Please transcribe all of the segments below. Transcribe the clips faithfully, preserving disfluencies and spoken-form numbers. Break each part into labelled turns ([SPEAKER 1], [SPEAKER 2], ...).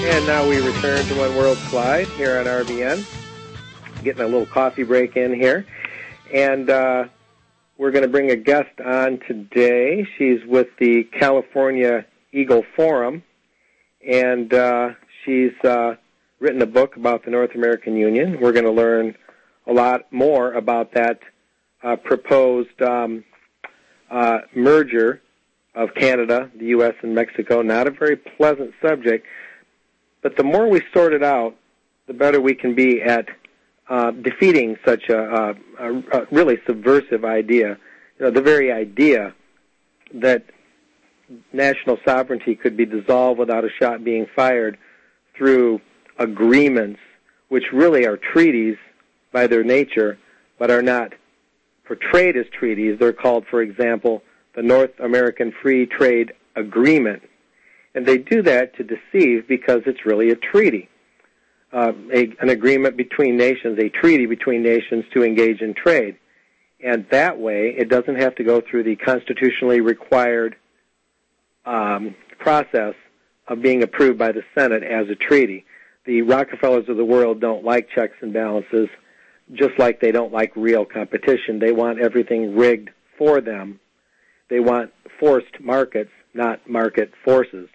[SPEAKER 1] And now we return to One World Collide here on R B N. Getting a little coffee break in here. And uh, we're going to bring a guest on today. She's with the California Eagle Forum. And uh, she's uh, written a book about the North American Union. We're going to learn a lot more about that uh, proposed um, uh, merger of Canada, the U S, and Mexico. Not a very pleasant subject. But the more we sort it out, the better we can be at uh, defeating such a, a, a really subversive idea. You know, the very idea that national sovereignty could be dissolved without a shot being fired through agreements, which really are treaties by their nature, but are not portrayed as treaties. They're called, for example, the North American Free Trade Agreement. And they do that to deceive because it's really a treaty, uh, a, an agreement between nations, a treaty between nations to engage in trade. And that way, it doesn't have to go through the constitutionally required um, process of being approved by the Senate as a treaty. The Rockefellers of the world don't like checks and balances, just like they don't like real competition. They want everything rigged for them. They want forced markets, not market forces.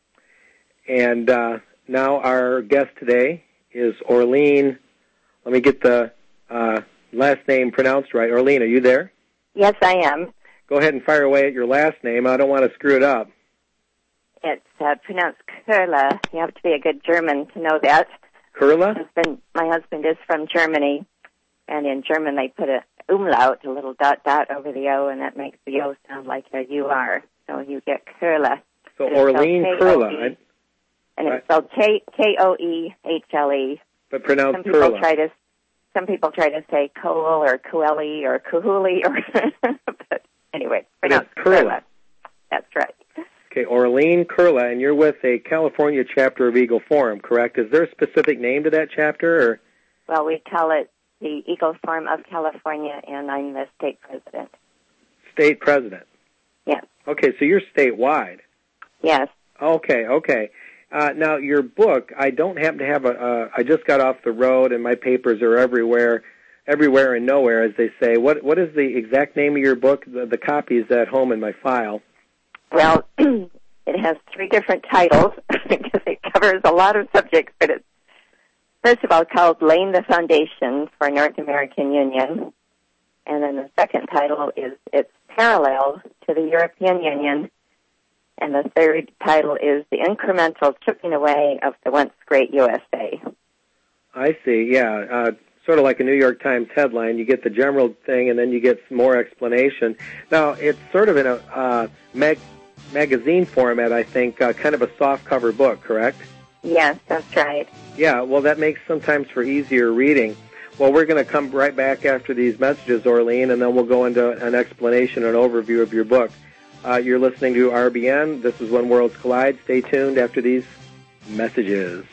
[SPEAKER 1] And uh, now our guest today is Orlene. Let me get the uh, last name pronounced right. Orlene, are you there?
[SPEAKER 2] Yes, I am.
[SPEAKER 1] Go ahead and fire away at your last name. I don't want to screw it up.
[SPEAKER 2] It's uh, pronounced Kurla. You have to be a good German to know that.
[SPEAKER 1] Kurla?
[SPEAKER 2] My husband, my husband is from Germany, and in German they put a umlaut, a little dot dot over the O, and that makes the O sound like a U R. So you get Kurla.
[SPEAKER 1] So Orlene Kurla.
[SPEAKER 2] And it's spelled K K O E H L E.
[SPEAKER 1] But pronounced
[SPEAKER 2] some people
[SPEAKER 1] Kurla.
[SPEAKER 2] Try to, some people try to say Koel or Kueli or Kuhuli, or but anyway, pronounced
[SPEAKER 1] Kurla.
[SPEAKER 2] Kurla. That's right.
[SPEAKER 1] Okay, Orlene Kurla, and you're with a California chapter of Eagle Forum, correct? Is there a specific name to that chapter? Or?
[SPEAKER 2] Well, we call it the Eagle Forum of California, and I'm the state president.
[SPEAKER 1] State president?
[SPEAKER 2] Yes.
[SPEAKER 1] Okay, so you're statewide.
[SPEAKER 2] Yes.
[SPEAKER 1] Okay, okay. Uh, now, your book, I don't happen to have a, uh, I just got off the road and my papers are everywhere, everywhere and nowhere, as they say. What What is the exact name of your book? The, the copy is at home in my file.
[SPEAKER 2] Well, it has three different titles because it covers a lot of subjects, but it's, first of all, called Laying the Foundation for North American Union. And then the second title is Its Parallel to the European Union. And the third title is The Incremental Chipping Away of the Once Great U S A.
[SPEAKER 1] I see, yeah. Uh, sort of like a New York Times headline. You get the general thing, and then you get some more explanation. Now, it's sort of in a uh, mag- magazine format, I think, uh, kind of a soft-cover book, correct?
[SPEAKER 2] Yes, that's right.
[SPEAKER 1] Yeah, well, that makes sometimes for easier reading. Well, we're going to come right back after these messages, Orlene, and then we'll go into an explanation and overview of your book. Uh, you're listening to R B N. This is When Worlds Collide. Stay tuned after these messages.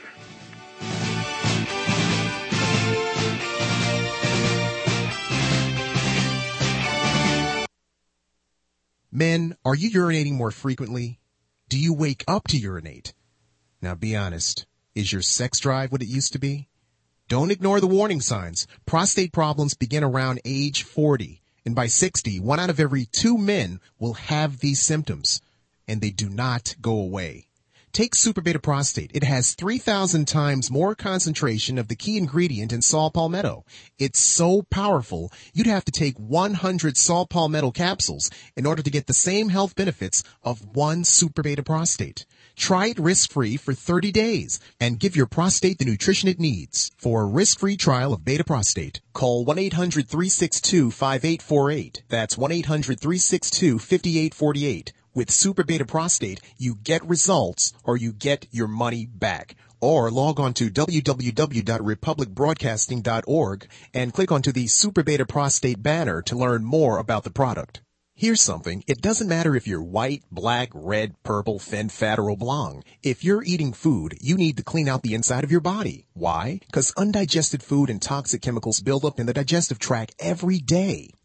[SPEAKER 3] Men, are you urinating more frequently? Do you wake up to urinate? Now be honest. Is your sex drive what it used to be? Don't ignore the warning signs. Prostate problems begin around age forty. And by sixty, one out of every two men will have these symptoms, and they do not go away. Take Super Beta Prostate. It has three thousand times more concentration of the key ingredient in saw palmetto. It's so powerful, you'd have to take one hundred saw palmetto capsules in order to get the same health benefits of one Super Beta Prostate. Try it risk-free for thirty days and give your prostate the nutrition it needs. For a risk-free trial of Beta Prostate, call one eight hundred three six two five eight four eight. That's one eight hundred three six two five eight four eight. With Super Beta Prostate, you get results or you get your money back. Or log on to w w w dot republic broadcasting dot org and click onto the Super Beta Prostate banner to learn more about the product. Here's something. It doesn't matter if you're white, black, red, purple, thin, fat, or oblong. If you're eating food, you need to clean out the inside of your body. Why? Because undigested food and toxic chemicals build up in the digestive tract every day.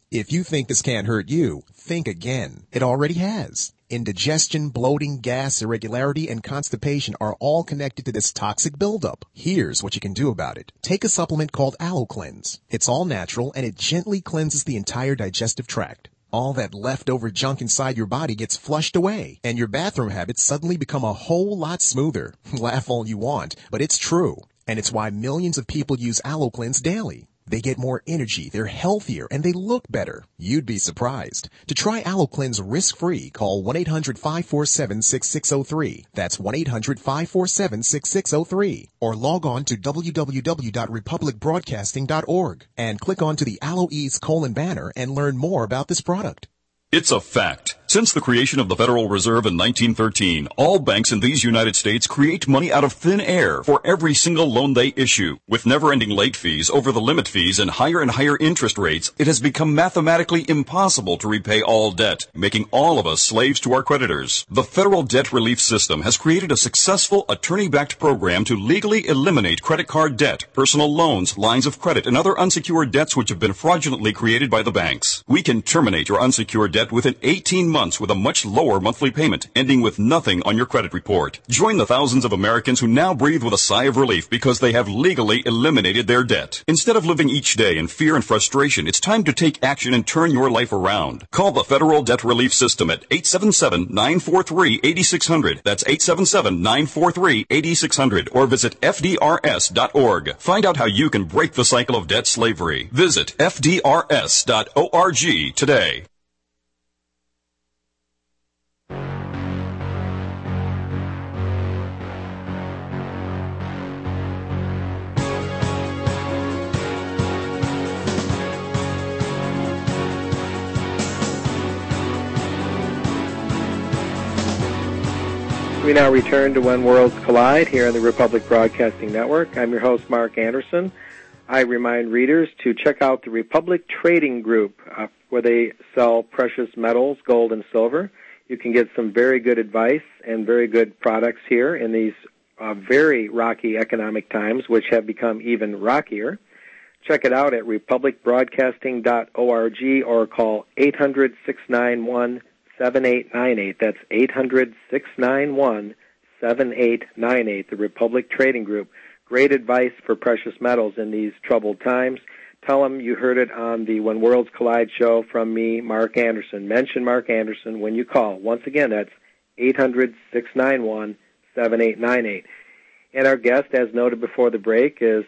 [SPEAKER 3] If you think this can't hurt you, think again. It already has. Indigestion, bloating, gas, irregularity, and constipation are all connected to this toxic buildup. Here's what you can do about it. Take a supplement called AlloCleanse. It's all natural, and it gently cleanses the entire digestive tract. All that leftover junk inside your body gets flushed away, and your bathroom habits suddenly become a whole lot smoother. Laugh all you want, but it's true. And it's why millions of people use AlloCleanse daily. They get more energy, they're healthier, and they look better. You'd be surprised. To try AlloCleanse risk-free, call one eight hundred five four seven six six zero three. That's one eight hundred five four seven six six zero three. Or log on to w w w dot republic broadcasting dot org and click onto the AlloEase colon banner and learn more about this product.
[SPEAKER 4] It's a fact. Since the creation of the Federal Reserve in nineteen thirteen, all banks in these United States create money out of thin air for every single loan they issue. With never-ending late fees, over-the-limit fees, and higher and higher interest rates, it has become mathematically impossible to repay all debt, making all of us slaves to our creditors. The Federal Debt Relief System has created a successful attorney-backed program to legally eliminate credit card debt, personal loans, lines of credit, and other unsecured debts which have been fraudulently created by the banks. We can terminate your unsecured debt within eighteen months with a much lower monthly payment, ending with nothing on your credit report. Join the thousands of Americans who now breathe with a sigh of relief because they have legally eliminated their debt. Instead of living each day in fear and frustration, it's time to take action and turn your life around. Call the Federal Debt Relief System at eight seven seven, nine four three, eight six zero zero. That's eight seven seven, nine four three, eight six zero zero. Or visit F D R S dot org. Find out how you can break the cycle of debt slavery. Visit F D R S dot org today.
[SPEAKER 1] We now return to When Worlds Collide here on the Republic Broadcasting Network. I'm your host, Mark Anderson. I remind readers to check out the Republic Trading Group, uh, where they sell precious metals, gold and silver. You can get some very good advice and very good products here in these uh, very rocky economic times, which have become even rockier. Check it out at republic broadcasting dot org or call eight hundred, six nine one, seven eight nine eight. That's eight hundred, six nine one, seven eight nine eight, the Republic Trading Group. Great advice for precious metals in these troubled times. Tell them you heard it on the When Worlds Collide show from me, Mark Anderson. Mention Mark Anderson when you call. Once again, that's eight hundred, six nine one, seven eight nine eight. And our guest, as noted before the break, is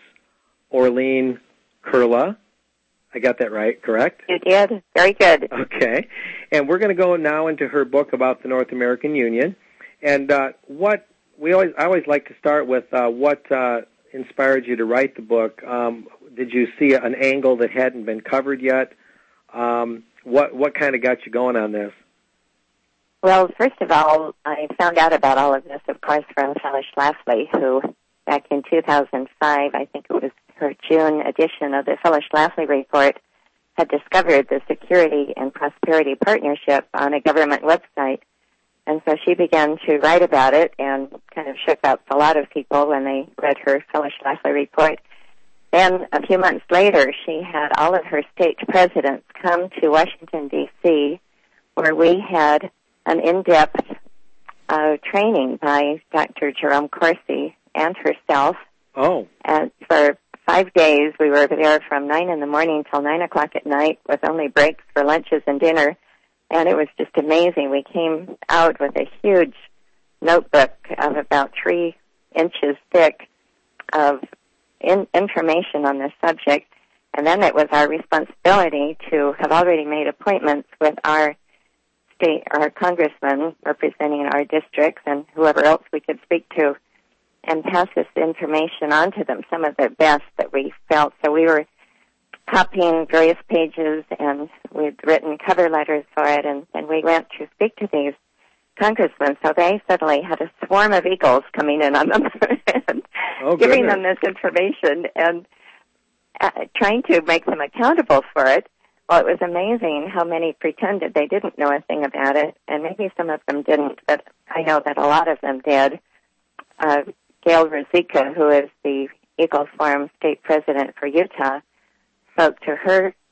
[SPEAKER 1] Orlene Kurla. I got that right, correct?
[SPEAKER 2] You did. Very good.
[SPEAKER 1] Okay. And we're going to go now into her book about the North American Union. And uh, what we always, I always like to start with uh, what uh, inspired you to write the book. Um, did you see an angle that hadn't been covered yet? Um, what what kind of got you going on this?
[SPEAKER 2] Well, first of all, I found out about all of this, of course, from Phyllis Schlafly, who back in two thousand five, I think it was her June edition of the Phyllis Schlafly report, had discovered the Security and Prosperity Partnership on a government website. And so she began to write about it and kind of shook up a lot of people when they read her Phyllis Schlafly report. Then a few months later, she had all of her state presidents come to Washington, D C, where we had an in-depth uh, training by Doctor Jerome Corsi and herself.
[SPEAKER 1] Oh.
[SPEAKER 2] And for five days, we were there from nine in the morning till nine o'clock at night with only breaks for lunches and dinner. And it was just amazing. We came out with a huge notebook of about three inches thick of in- information on this subject. And then it was our responsibility to have already made appointments with our state, our congressmen representing our districts and whoever else we could speak to, and pass this information on to them, some of the best that we felt. So we were copying various pages, and we'd written cover letters for it, and, and we went to speak to these congressmen. So they suddenly had a swarm of eagles coming in on them and
[SPEAKER 1] oh,
[SPEAKER 2] giving
[SPEAKER 1] goodness.
[SPEAKER 2] them this information and uh, trying to make them accountable for it. Well, it was amazing how many pretended they didn't know a thing about it, and maybe some of them didn't, but I know that a lot of them did. Uh, Gail Ruzicka, who is the Eagle Forum state president for Utah, spoke to her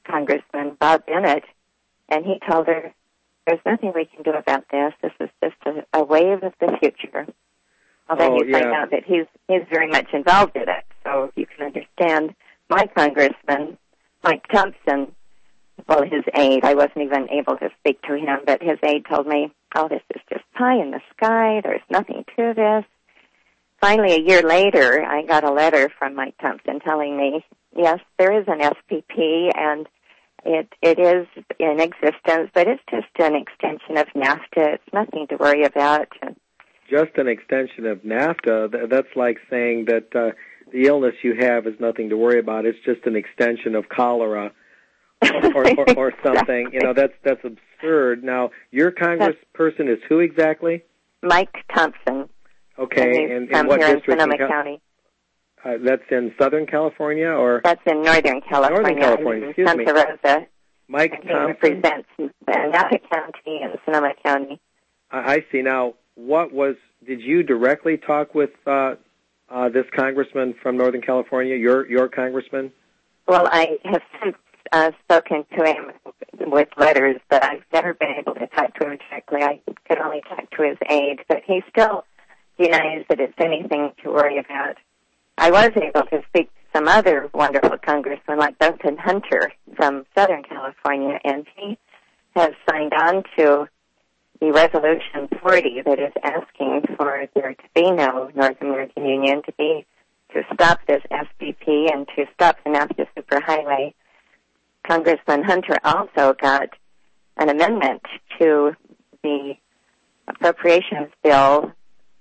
[SPEAKER 2] Congressman Bob Bennett, and he told her, there's nothing we can do about this. This is just a, a wave of the future. Well, then
[SPEAKER 1] Oh,
[SPEAKER 2] you find
[SPEAKER 1] yeah.
[SPEAKER 2] out that he's he's very much involved in it. So you can understand my congressman, Mike Thompson, well, his aide, I wasn't even able to speak to him, but his aide told me, oh, this is just pie in the sky. There's nothing to this. Finally, a year later, I got a letter from Mike Thompson telling me, yes, there is an S P P, and it it is in existence, but it's just an extension of NAFTA. It's nothing to worry about.
[SPEAKER 1] Just an extension of NAFTA. Th- That's like saying that uh, the illness you have is nothing to worry about. It's just an extension of cholera or, or, or, or something. You know, that's that's absurd. Now, your congressperson is who exactly?
[SPEAKER 2] Mike Thompson.
[SPEAKER 1] Okay,
[SPEAKER 2] and he's
[SPEAKER 1] and,
[SPEAKER 2] from
[SPEAKER 1] and what
[SPEAKER 2] here in
[SPEAKER 1] district?
[SPEAKER 2] Sonoma
[SPEAKER 1] in Cal-
[SPEAKER 2] County.
[SPEAKER 1] Uh, that's in Southern California, or
[SPEAKER 2] That's in Northern California.
[SPEAKER 1] Northern California,
[SPEAKER 2] in
[SPEAKER 1] excuse
[SPEAKER 2] Santa
[SPEAKER 1] me.
[SPEAKER 2] Rosa.
[SPEAKER 1] Mike
[SPEAKER 2] And he
[SPEAKER 1] Thompson?
[SPEAKER 2] represents Napa County and Sonoma County.
[SPEAKER 1] I I see. Now, what was? Did you directly talk with uh, uh, this congressman from Northern California? Your your congressman?
[SPEAKER 2] Well, I have since uh, spoken to him with letters, but I've never been able to talk to him directly. I could only talk to his aide, but he still denies that it's anything to worry about. I was able to speak to some other wonderful congressmen like Duncan Hunter from Southern California, and he has signed on to the Resolution forty that is asking for there to be no North American Union, to be to stop this S P P and to stop the NAFTA superhighway. Congressman Hunter also got an amendment to the appropriations bill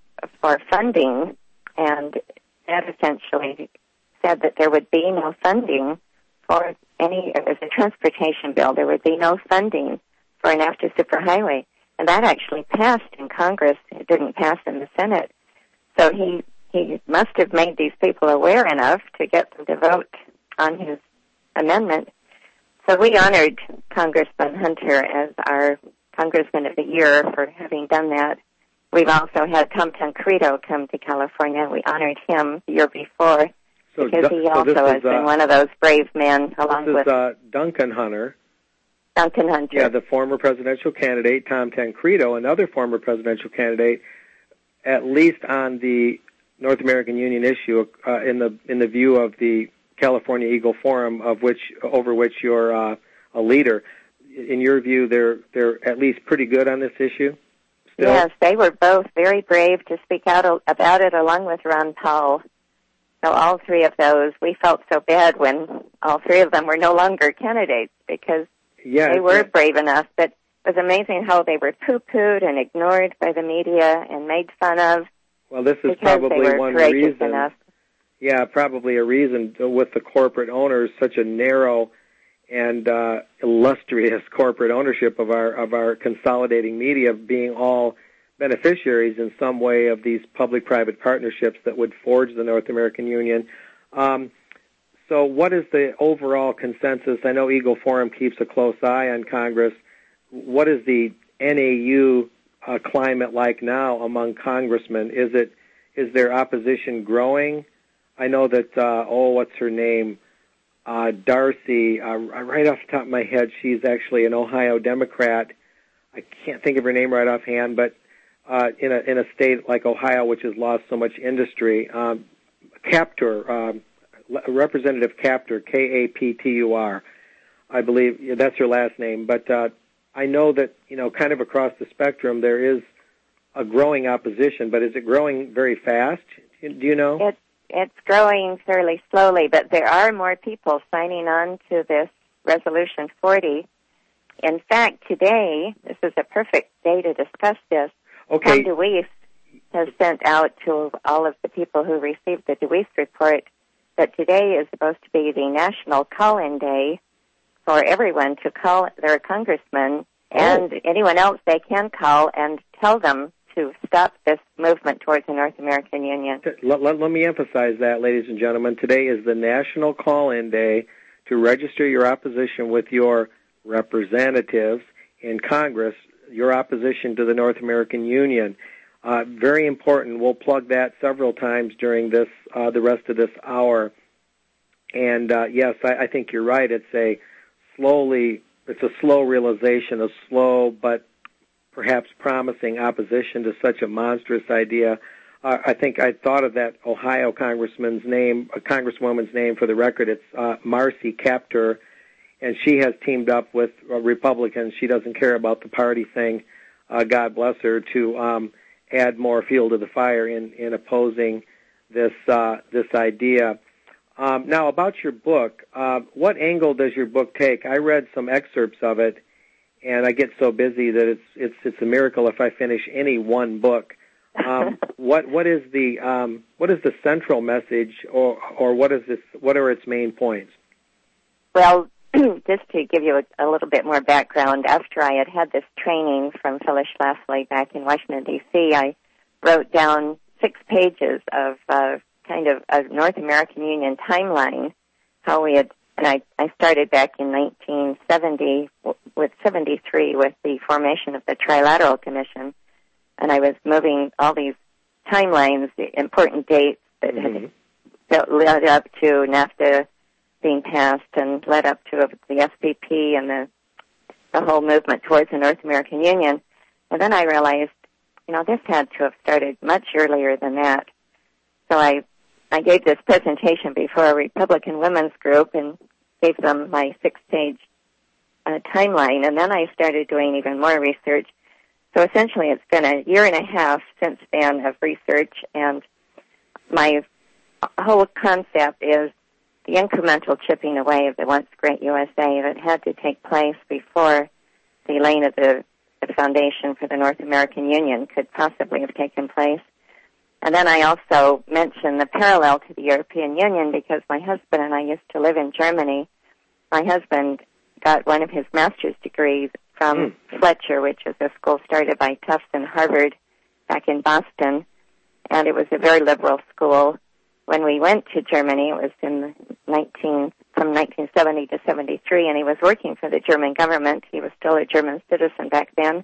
[SPEAKER 2] for funding, and that essentially said that there would be no funding for any, it was a transportation bill, there would be no funding for an NAFTA superhighway. And that actually passed in Congress. It didn't pass in the Senate. So he, he must have made these people aware enough to get them to vote on his amendment. So we honored Congressman Hunter as our Congressman of the Year for having done that. We've also had Tom Tancredo come to California. We honored him the year before
[SPEAKER 1] So,
[SPEAKER 2] because he
[SPEAKER 1] so
[SPEAKER 2] also
[SPEAKER 1] this
[SPEAKER 2] has
[SPEAKER 1] is,
[SPEAKER 2] been
[SPEAKER 1] uh,
[SPEAKER 2] one of those brave men along
[SPEAKER 1] This
[SPEAKER 2] with
[SPEAKER 1] is uh, Duncan Hunter.
[SPEAKER 2] Duncan Hunter.
[SPEAKER 1] Yeah, the former presidential candidate, Tom Tancredo, another former presidential candidate, at least on the North American Union issue, uh, in the in the view of the California Eagle Forum, of which over which you're uh, a leader. In your view, they're they're at least pretty good on this issue. Still?
[SPEAKER 2] Yes, they were both very brave to speak out about it, along with Ron Paul. So all three of those, we felt so bad when all three of them were no longer candidates because
[SPEAKER 1] yeah,
[SPEAKER 2] they were
[SPEAKER 1] yeah.
[SPEAKER 2] brave enough. But it was amazing how they were poo-pooed and ignored by the media and made fun of.
[SPEAKER 1] Well, this is
[SPEAKER 2] because
[SPEAKER 1] probably
[SPEAKER 2] they were
[SPEAKER 1] one
[SPEAKER 2] courageous
[SPEAKER 1] reason.
[SPEAKER 2] enough.
[SPEAKER 1] Yeah, probably a reason with the corporate owners, such a narrow and uh, illustrious corporate ownership of our of our consolidating media, being all beneficiaries in some way of these public-private partnerships that would forge the North American Union. Um, so what is the overall consensus? I know Eagle Forum keeps a close eye on Congress. What is the N A U uh, climate like now among congressmen? Is it is there opposition growing? I know that, uh, oh, what's her name? Uh, Darcy, uh, right off the top of my head, she's actually an Ohio Democrat. I can't think of her name right offhand, but uh, in a in a state like Ohio, which has lost so much industry, um, Kaptur, um, Representative Kaptur, K A P T U R, I believe yeah, that's her last name. But uh, I know that, you know, kind of across the spectrum, there is a growing opposition, but is it growing very fast? Do you know?
[SPEAKER 2] It's It's growing fairly slowly, but there are more people signing on to this Resolution forty. In fact, today, this is a perfect day to discuss this.
[SPEAKER 1] Okay.
[SPEAKER 2] Tom DeWeese has sent out to all of the people who received the DeWeese report that today is supposed to be the National Call-In Day for everyone to call their congressman
[SPEAKER 1] Oh.
[SPEAKER 2] and anyone else they can call and tell them to stop this movement towards the North American Union.
[SPEAKER 1] Let, let, let me emphasize that, ladies and gentlemen. Today is the National Call-In Day to register your opposition with your representatives in Congress, your opposition to the North American Union. Uh, very important. We'll plug that several times during this, uh, the rest of this hour. And, uh, yes, I, I think you're right. It's a slowly, it's a slow realization, a slow but perhaps promising opposition to such a monstrous idea. Uh, I think I thought of that Ohio congressman's name, a congresswoman's name for the record. It's uh, Marcy Kaptur, and she has teamed up with uh, Republicans. She doesn't care about the party thing, uh, God bless her, to um, add more fuel to the fire in, in opposing this uh, this idea. Um, now, about your book, uh, what angle does your book take? I read some excerpts of it, and I get so busy that it's it's it's a miracle if I finish any one book. Um, what what is the um, what is the central message, or or what is this? What are its main points?
[SPEAKER 2] Well, just to give you a, a little bit more background, after I had had this training from Phyllis Schlafly back in Washington D C, I wrote down six pages of uh, kind of a North American Union timeline, how we had, and I, I started back in nineteen seventy with seventy-three with the formation of the Trilateral Commission, and I was moving all these timelines, the important dates that mm-hmm. had led up to NAFTA being passed and led up to the S P P and the, the whole movement towards the North American Union. And then I realized, you know, this had to have started much earlier than that. So I I gave this presentation before a Republican women's group and gave them my six-page uh, timeline, and then I started doing even more research. So essentially it's been a year and a half since then of research, and my whole concept is the incremental chipping away of the once great U S A that had to take place before the laying of the, the foundation for the North American Union could possibly have taken place. And then I also mentioned the parallel to the European Union because my husband and I used to live in Germany. My husband got one of his master's degrees from mm. Fletcher, which is a school started by Tufts and Harvard back in Boston, and it was a very liberal school. When we went to Germany, it was in nineteen from nineteen seventy to seventy-three, and he was working for the German government. He was still a German citizen back then,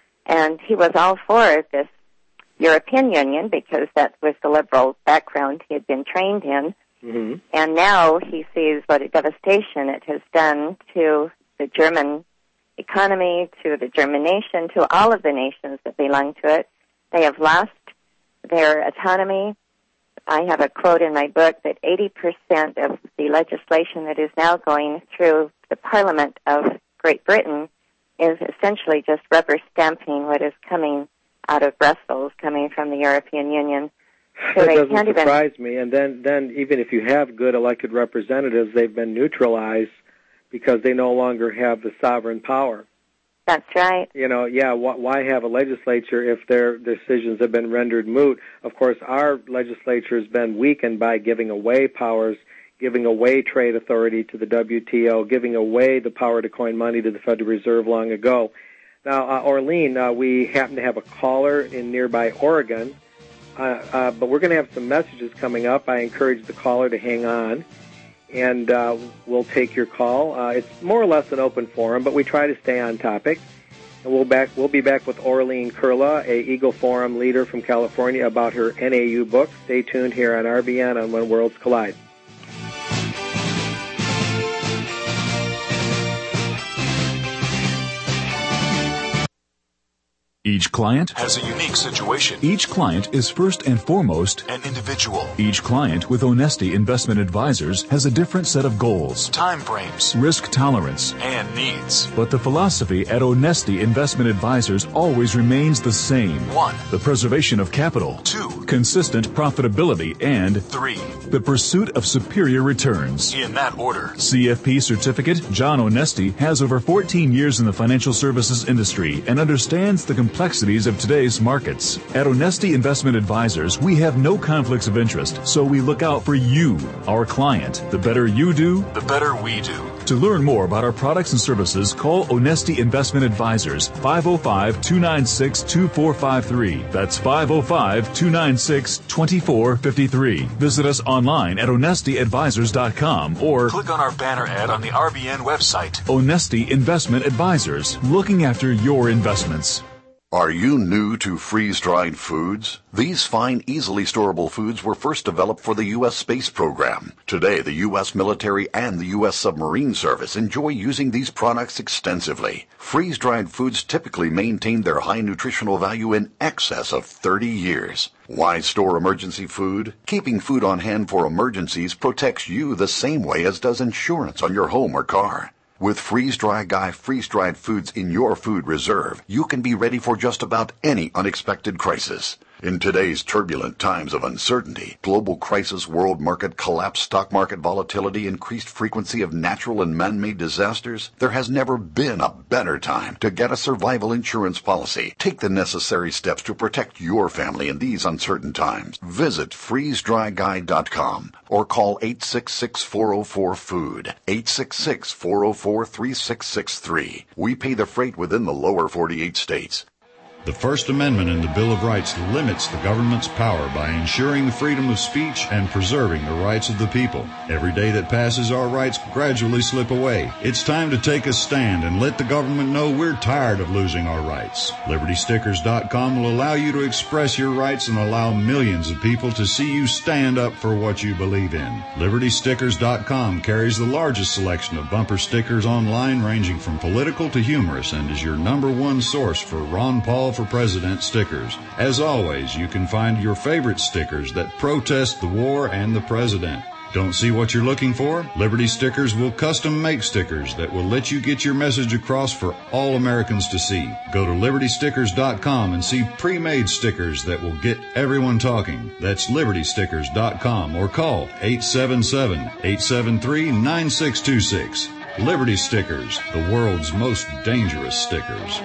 [SPEAKER 2] and he was all for this European Union because that was the liberal background he had been trained in. Mm-hmm. And now he sees what a devastation it has done to the German economy, to the German nation, to all of the nations that belong to it. They have lost their autonomy. I have a quote in my book that eighty percent of the legislation that is now going through the Parliament of Great Britain is essentially just rubber stamping what is coming out of Brussels, coming from the European Union. So
[SPEAKER 1] that doesn't surprise even... me. And then, then even if you have good elected representatives, they've been neutralized because they no longer have the sovereign power.
[SPEAKER 2] That's right.
[SPEAKER 1] You know, yeah, wh- why have a legislature if their decisions have been rendered moot? Of course, our legislature has been weakened by giving away powers, giving away trade authority to the W T O, giving away the power to coin money to the Federal Reserve long ago. Now, uh, Orlene, uh, we happen to have a caller in nearby Oregon, uh, uh, but we're going to have some messages coming up. I encourage the caller to hang on, and uh, we'll take your call. Uh, it's more or less an open forum, but we try to stay on topic. And we'll back we'll be back with Orlene Kurla, a Eagle Forum leader from California, about her N A U book. Stay tuned here on R B N on When Worlds Collide.
[SPEAKER 5] Each client has a unique situation. Each client is first and foremost an individual. Each client with Onesti Investment Advisors has a different set of goals, time frames, risk tolerance, and needs. But the philosophy at Onesti Investment Advisors always remains the same. One, the preservation of capital. Two, consistent profitability. And three, the pursuit of superior returns. In that order. C F P certificate John Onesti has over fourteen years in the financial services industry and understands the complexities of today's markets. At Onesti Investment Advisors, we have no conflicts of interest, so we look out for you, our client. The better you do, the better we do. To learn more about our products and services, call Onesti Investment Advisors, five oh five, two nine six, two four five three. That's five oh five, two nine six, two four five three. Visit us online at onesti advisors dot com or click on our banner ad on the R B N website. Onesti Investment Advisors, looking after your investments.
[SPEAKER 6] Are you new to freeze-dried foods? These fine, easily storable foods were first developed for the U S space program. Today, the U S military and the U S submarine service enjoy using these products extensively. Freeze-dried foods typically maintain their high nutritional value in excess of thirty years. Why store emergency food? Keeping food on hand for emergencies protects you the same way as does insurance on your home or car. With Freeze-Dry Guy freeze-dried foods in your food reserve, you can be ready for just about any unexpected crisis. In today's turbulent times of uncertainty, global crisis, world market collapse, stock market volatility, increased frequency of natural and man-made disasters, there has never been a better time to get a survival insurance policy. Take the necessary steps to protect your family in these uncertain times. Visit freeze dry guy dot com or call eight six six, four oh four, food, eight six six, four oh four, three six six three. We pay the freight within the lower forty-eight states.
[SPEAKER 7] The First Amendment in the Bill of Rights limits the government's power by ensuring the freedom of speech and preserving the rights of the people. Every day that passes, our rights gradually slip away. It's time to take a stand and let the government know we're tired of losing our rights. Liberty Stickers dot com will allow you to express your rights and allow millions of people to see you stand up for what you believe in. Liberty Stickers dot com carries the largest selection of bumper stickers online, ranging from political to humorous, and is your number one source for Ron Paul for President stickers. As always, you can find your favorite stickers that protest the war and the president. Don't see what you're looking for? Liberty Stickers will custom make stickers that will let you get your message across for all Americans to see. Go to Liberty Stickers dot com and see pre-made stickers that will get everyone talking. That's Liberty Stickers dot com or call eight seven seven, eight seven three, nine six two six. Liberty Stickers, the world's most dangerous stickers.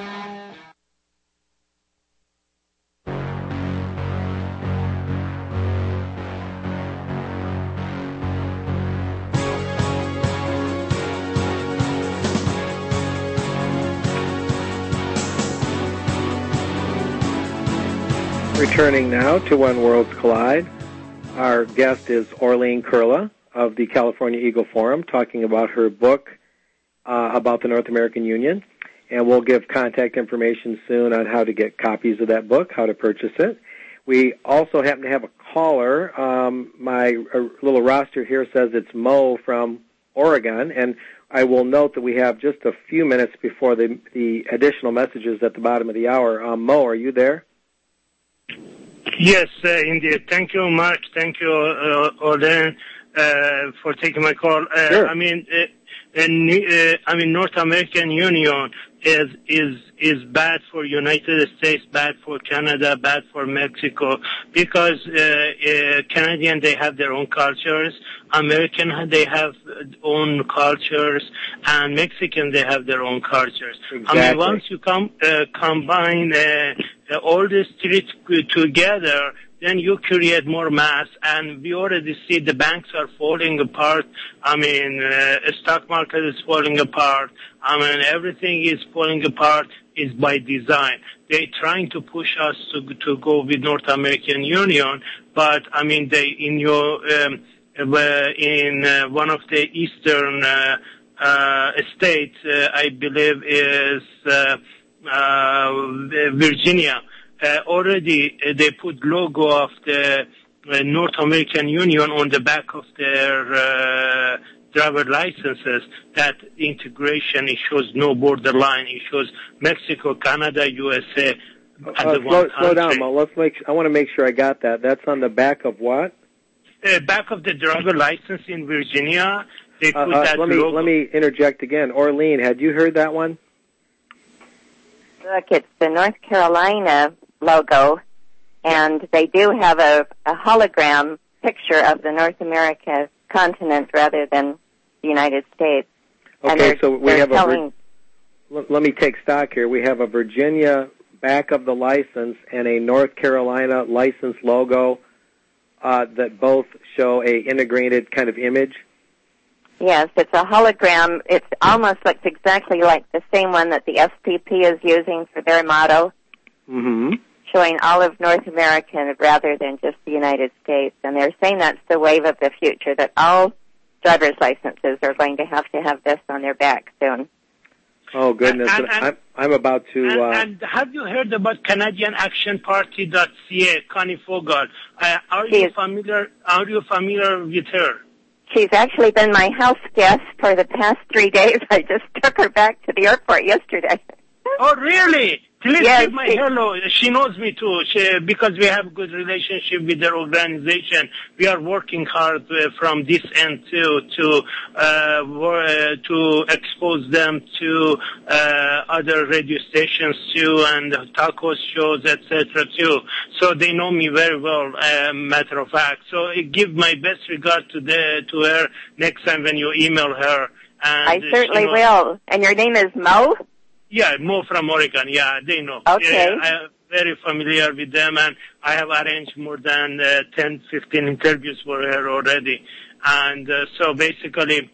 [SPEAKER 1] Returning now to When Worlds Collide, our guest is Orlene Kurla of the California Eagle Forum, talking about her book uh, about the North American Union, and we'll give contact information soon on how to get copies of that book, how to purchase it. We also happen to have a caller. Um, my uh, little roster here says it's Mo from Oregon, and I will note that we have just a few minutes before the, the additional messages at the bottom of the hour. Um, Mo, are you there?
[SPEAKER 8] Yes, uh, indeed. Thank you, Mark. Thank you, uh, Orlene, uh, for taking my call. Uh,
[SPEAKER 1] sure.
[SPEAKER 8] I mean, uh, in, uh, I mean, North American Union is is is bad for United States, bad for Canada, bad for Mexico, because uh, uh, Canadian they have their own cultures, American they have own cultures, and Mexican they have their own cultures.
[SPEAKER 1] Exactly.
[SPEAKER 8] I mean, once you com- uh, combine uh, all these three together, then you create more mass, and we already see the banks are falling apart. I mean, uh, stock market is falling apart. I mean, everything is falling apart is by design. They're trying to push us to to go with North American Union, but I mean, they in your um, in uh, one of the eastern uh, uh, states, uh, I believe is uh, uh, Virginia. Uh, already uh, they put logo of the uh, North American Union on the back of their uh, driver licenses. That integration, it shows no borderline. It shows Mexico, Canada, U S A as
[SPEAKER 1] uh,
[SPEAKER 8] a
[SPEAKER 1] slow,
[SPEAKER 8] one
[SPEAKER 1] slow
[SPEAKER 8] country.
[SPEAKER 1] down, Mo. Let's make. I want to make sure I got that. That's on the back of what?
[SPEAKER 8] Uh, back of the driver license in Virginia. They
[SPEAKER 1] Uh,
[SPEAKER 8] put
[SPEAKER 1] uh,
[SPEAKER 8] that
[SPEAKER 1] let me
[SPEAKER 8] logo.
[SPEAKER 1] let me interject again. Orlene, had you heard that one?
[SPEAKER 2] Look, it's the North Carolina logo, and they do have a, a hologram picture of the North America continent rather than the United States. And
[SPEAKER 1] Okay,
[SPEAKER 2] they're-
[SPEAKER 1] so we
[SPEAKER 2] they're
[SPEAKER 1] have a.
[SPEAKER 2] telling,
[SPEAKER 1] Vir- let, let me take stock here. We have a Virginia back of the license and a North Carolina license logo uh, that both show a integrated kind of image.
[SPEAKER 2] yes, it's a hologram. It almost looks exactly like the same one that the S P P is using for their motto,
[SPEAKER 1] Mm-hmm.
[SPEAKER 2] showing all of North America rather than just the United States. And they're saying that's the wave of the future, that all driver's licenses are going to have to have this on their back soon.
[SPEAKER 1] Oh, goodness.
[SPEAKER 8] And, and,
[SPEAKER 1] I'm, I'm about to...
[SPEAKER 8] And,
[SPEAKER 1] uh,
[SPEAKER 8] and have you heard about Canadian Action Party dot C A, Connie Fogel? Uh, are
[SPEAKER 2] She
[SPEAKER 8] you
[SPEAKER 2] is-
[SPEAKER 8] familiar? Are you familiar with her?
[SPEAKER 2] She's actually been my house guest for the past three days. I just took her back to the airport yesterday.
[SPEAKER 8] Oh, really? Please
[SPEAKER 2] Yes,
[SPEAKER 8] give my
[SPEAKER 2] she-
[SPEAKER 8] hello. She knows me too, she, because we have a good relationship with their organization. We are working hard uh, from this end too to uh, wor- uh, to expose them to uh, other radio stations too and talk shows, et cetera too. So they know me very well. Uh, matter of fact, so uh, give my best regard to the to her next time when you email her. And
[SPEAKER 2] I certainly
[SPEAKER 8] knows-
[SPEAKER 2] will. And your name is Mo?
[SPEAKER 8] Yeah, Mo from Oregon. Yeah, they know.
[SPEAKER 2] Okay.
[SPEAKER 8] Yeah, I'm very familiar with them, and I have arranged more than uh, ten, fifteen interviews for her already. And uh, so basically,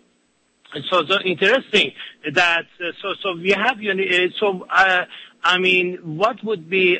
[SPEAKER 8] so so interesting that uh, so so we have you. Uh, so uh, I mean, what would be?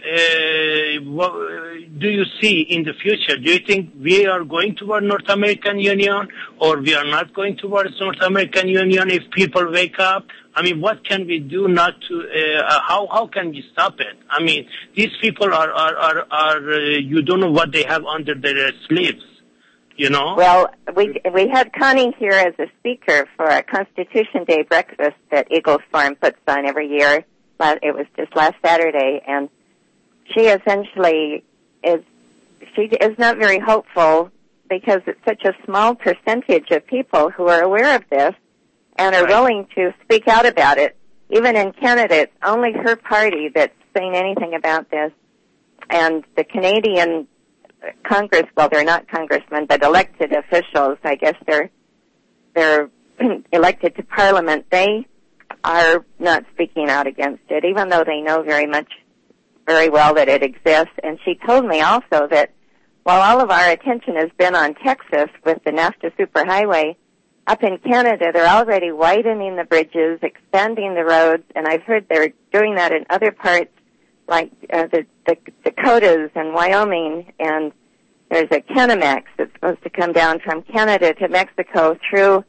[SPEAKER 8] Uh, what do you see in the future? Do you think we are going toward North American Union, or we are not going towards North American Union? If people wake up. I mean, what can we do not to, uh, how, how can we stop it? I mean, these people are, are, are, are uh, you don't know what they have under their sleeves, you know?
[SPEAKER 2] Well, we we had Connie here as a speaker for a Constitution Day breakfast that Eagles Farm puts on every year. It was just last Saturday, and she essentially is, she is not very hopeful because it's such a small percentage of people who are aware of this and are
[SPEAKER 8] Right.
[SPEAKER 2] willing to speak out about it. Even in Canada, it's only her party that's saying anything about this. And the Canadian Congress, well, they're not congressmen, but elected officials, I guess they're they're elected to Parliament, they are not speaking out against it, even though they know very much, very well that it exists. And she told me also that while all of our attention has been on Texas with the NAFTA superhighway, up in Canada, they're already widening the bridges, expanding the roads, and I've heard they're doing that in other parts, like uh, the, the Dakotas and Wyoming, and there's a Kenemax that's supposed to come down from Canada to Mexico through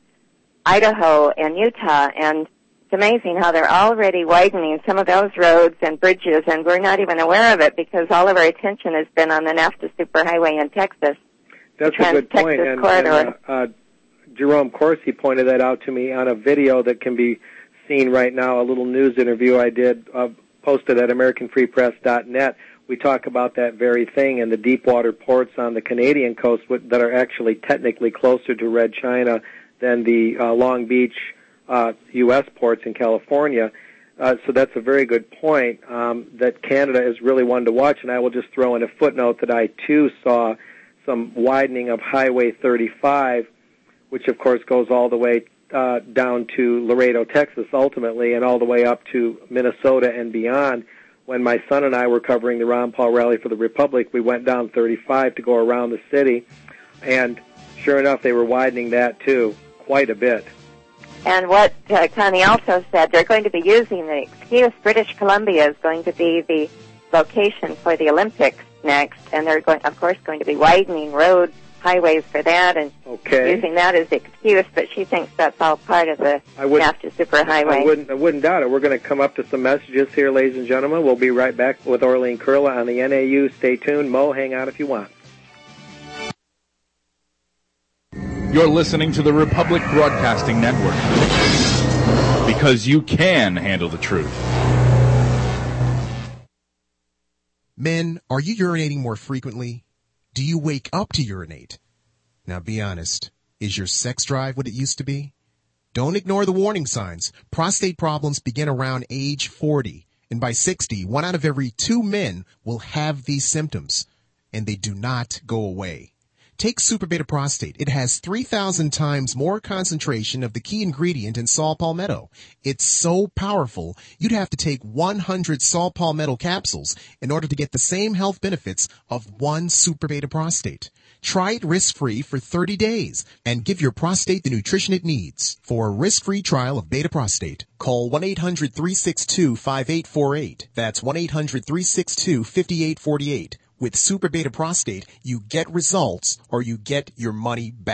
[SPEAKER 2] Idaho and Utah, and it's amazing how they're already widening some of those roads and bridges, and we're not even aware of it because all of our attention has been on the NAFTA superhighway in Texas.
[SPEAKER 1] That's
[SPEAKER 2] the
[SPEAKER 1] a good point.
[SPEAKER 2] Trans-Texas
[SPEAKER 1] And,
[SPEAKER 2] corridor.
[SPEAKER 1] and uh, uh, Jerome Corsi pointed that out to me on a video that can be seen right now, a little news interview I did, uh, posted at American Free Press dot net. We talk about that very thing and the deep water ports on the Canadian coast that are actually technically closer to Red China than the uh, Long Beach uh, U S ports in California. Uh, so that's a very good point, um, that Canada is really one to watch. And I will just throw in a footnote that I, too, saw some widening of Highway thirty-five, which, of course, goes all the way uh, down to Laredo, Texas, ultimately, and all the way up to Minnesota and beyond. When my son and I were covering the Ron Paul Rally for the Republic, we went down thirty-five to go around the city, and sure enough, they were widening that, too, quite a bit.
[SPEAKER 2] And what uh, Connie also said, they're going to be using the excuse British Columbia is going to be the location for the Olympics next, and they're going, of course, going to be widening roads, highways for that, and
[SPEAKER 1] okay.
[SPEAKER 2] using that as the excuse, but she thinks that's all part of the
[SPEAKER 1] I would,
[SPEAKER 2] NAFTA superhighway.
[SPEAKER 1] I wouldn't, I wouldn't doubt it. We're going to come up to some messages here, ladies and gentlemen. We'll be right back with Orleen Kurla on the N A U. Stay tuned. Mo, hang out if you want.
[SPEAKER 9] You're listening to the Republic Broadcasting Network, because you can handle the truth.
[SPEAKER 3] Men, are you urinating more frequently? Do you wake up to urinate? Now be honest. Is your sex drive what it used to be? Don't ignore the warning signs. Prostate problems begin around age forty, and by sixty, one out of every two men will have these symptoms, and they do not go away. Take Super Beta Prostate. It has three thousand times more concentration of the key ingredient in saw palmetto. It's so powerful, you'd have to take one hundred saw palmetto capsules in order to get the same health benefits of one Super Beta Prostate. Try it risk-free for thirty days and give your prostate the nutrition it needs. For a risk-free trial of Beta Prostate, call one eight hundred, three six two, five eight four eight. That's one eight hundred, three six two, five eight four eight. With Super Beta Prostate, you get results or you get your money back.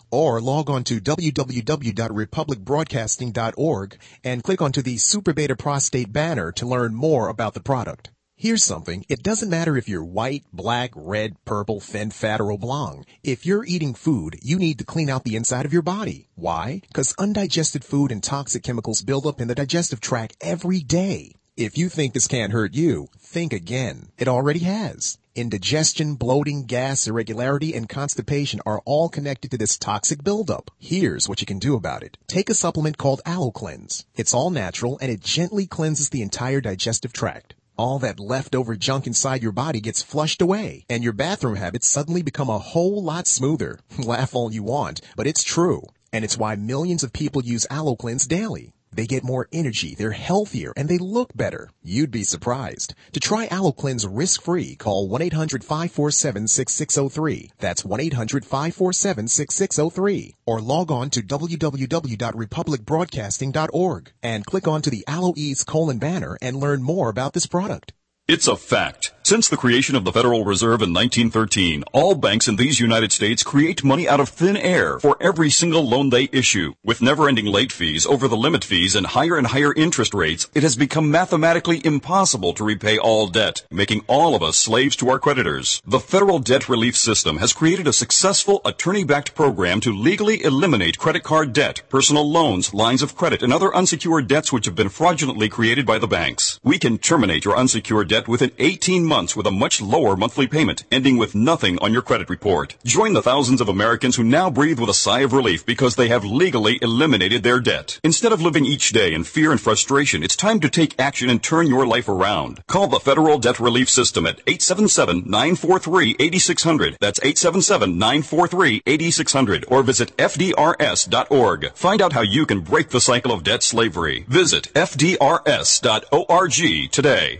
[SPEAKER 3] Or log on to w w w dot republic broadcasting dot org and click onto the Super Beta Prostate banner to learn more about the product. Here's something. It doesn't matter if you're white, black, red, purple, thin, fat, or oblong. If you're eating food, you need to clean out the inside of your body. Why? Because undigested food and toxic chemicals build up in the digestive tract every day. If you think this can't hurt you, think again. It already has. Indigestion, bloating, gas, irregularity, and constipation are all connected to this toxic buildup. Here's what you can do about it. Take a supplement called AlloCleanse. It's all natural, and it gently cleanses the entire digestive tract. All that leftover junk inside your body gets flushed away, and your bathroom habits suddenly become a whole lot smoother. Laugh all you want, but it's true. And it's why millions of people use AlloCleanse daily. They get more energy, they're healthier, and they look better. You'd be surprised. To try AlloCleanse risk-free, call one eight hundred five four seven six six zero three. That's one eight hundred five four seven six six zero three. Or log on to w w w dot republic broadcasting dot org and click onto the AlloEase colon banner and learn more about this product.
[SPEAKER 4] It's a fact. Since the creation of the Federal Reserve in nineteen thirteen, all banks in these United States create money out of thin air for every single loan they issue. With never-ending late fees, over-the-limit fees, and higher and higher interest rates, it has become mathematically impossible to repay all debt, making all of us slaves to our creditors. The Federal Debt Relief System has created a successful attorney-backed program to legally eliminate credit card debt, personal loans, lines of credit, and other unsecured debts which have been fraudulently created by the banks. We can terminate your unsecured debt within eighteen months with a much lower monthly payment, ending with nothing on your credit report. Join the thousands of Americans who now breathe with a sigh of relief because they have legally eliminated their debt. Instead of living each day in fear and frustration, it's time to take action and turn your life around. Call the Federal Debt Relief System at eight seven seven, nine four three, eight six zero zero. That's eight seven seven, nine four three, eight six zero zero. Or visit F D R S dot org. Find out how you can break the cycle of debt slavery. Visit F D R S dot org today.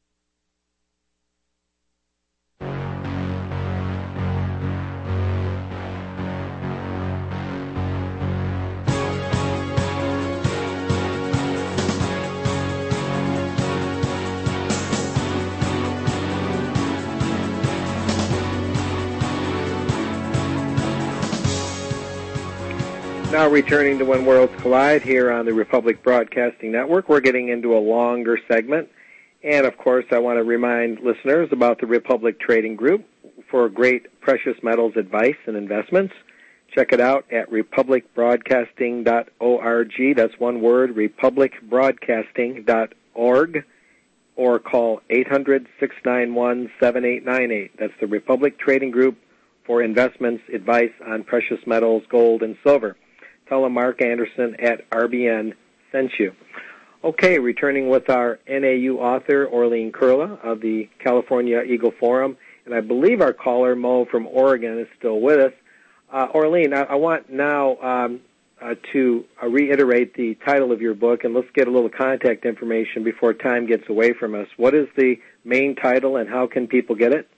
[SPEAKER 1] Now returning to When Worlds Collide here on the Republic Broadcasting Network. We're getting into a longer segment. And, of course, I want to remind listeners about the Republic Trading Group for great precious metals advice and investments. Check it out at republic broadcasting dot org. That's one word, republic broadcasting dot org. Or call eight hundred, six nine one, seven eight nine eight. That's the Republic Trading Group for investments, advice on precious metals, gold, and silver. Tell them Mark Anderson at R B N sent you. Okay, returning with our N A U author, Orlene Kurla of the California Eagle Forum. And I believe our caller, Mo from Oregon, is still with us. Uh, Orlene, I, I want now um, uh, to uh, reiterate the title of your book, and let's get a little contact information before time gets away from us. What is the main title, and how can people get it?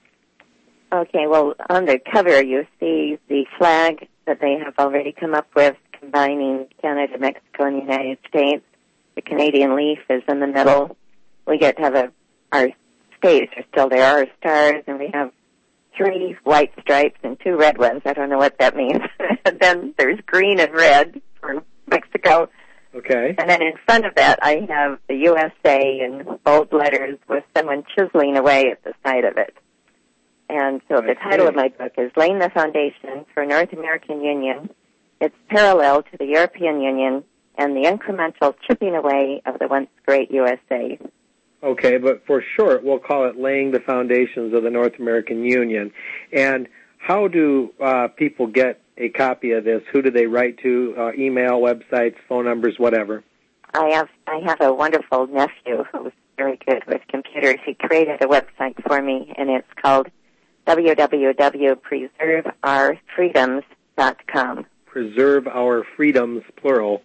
[SPEAKER 2] Okay, well, on the cover you see the flag that they have already come up with, combining Canada, Mexico, and the United States. The Canadian leaf is in the middle. We get to have a, our states are still there, our stars, and we have three white stripes and two red ones. I don't know what that means. And then there's green and red for Mexico.
[SPEAKER 1] Okay.
[SPEAKER 2] And then in front of that, I have the U S A in bold letters with someone chiseling away at the side of it. And so the title of my book is Laying the Foundation for North American Union. It's parallel to the European Union and the incremental chipping away of the once great U S A.
[SPEAKER 1] Okay, but for short, we'll call it Laying the Foundations of the North American Union. And how do uh, people get a copy of this? Who do they write to? Uh, email, websites, phone numbers, whatever?
[SPEAKER 2] I have I have a wonderful nephew who's very good with computers. He created a website for me, and it's called w w w dot preserve our freedoms dot com.
[SPEAKER 1] Preserve Our Freedoms, plural,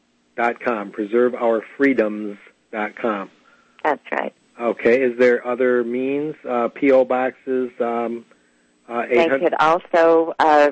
[SPEAKER 1] dot com. Preserve Our Freedoms dot com.
[SPEAKER 2] That's right.
[SPEAKER 1] Okay. Is there other means? Uh, P O boxes? Um, uh,
[SPEAKER 2] they could also uh,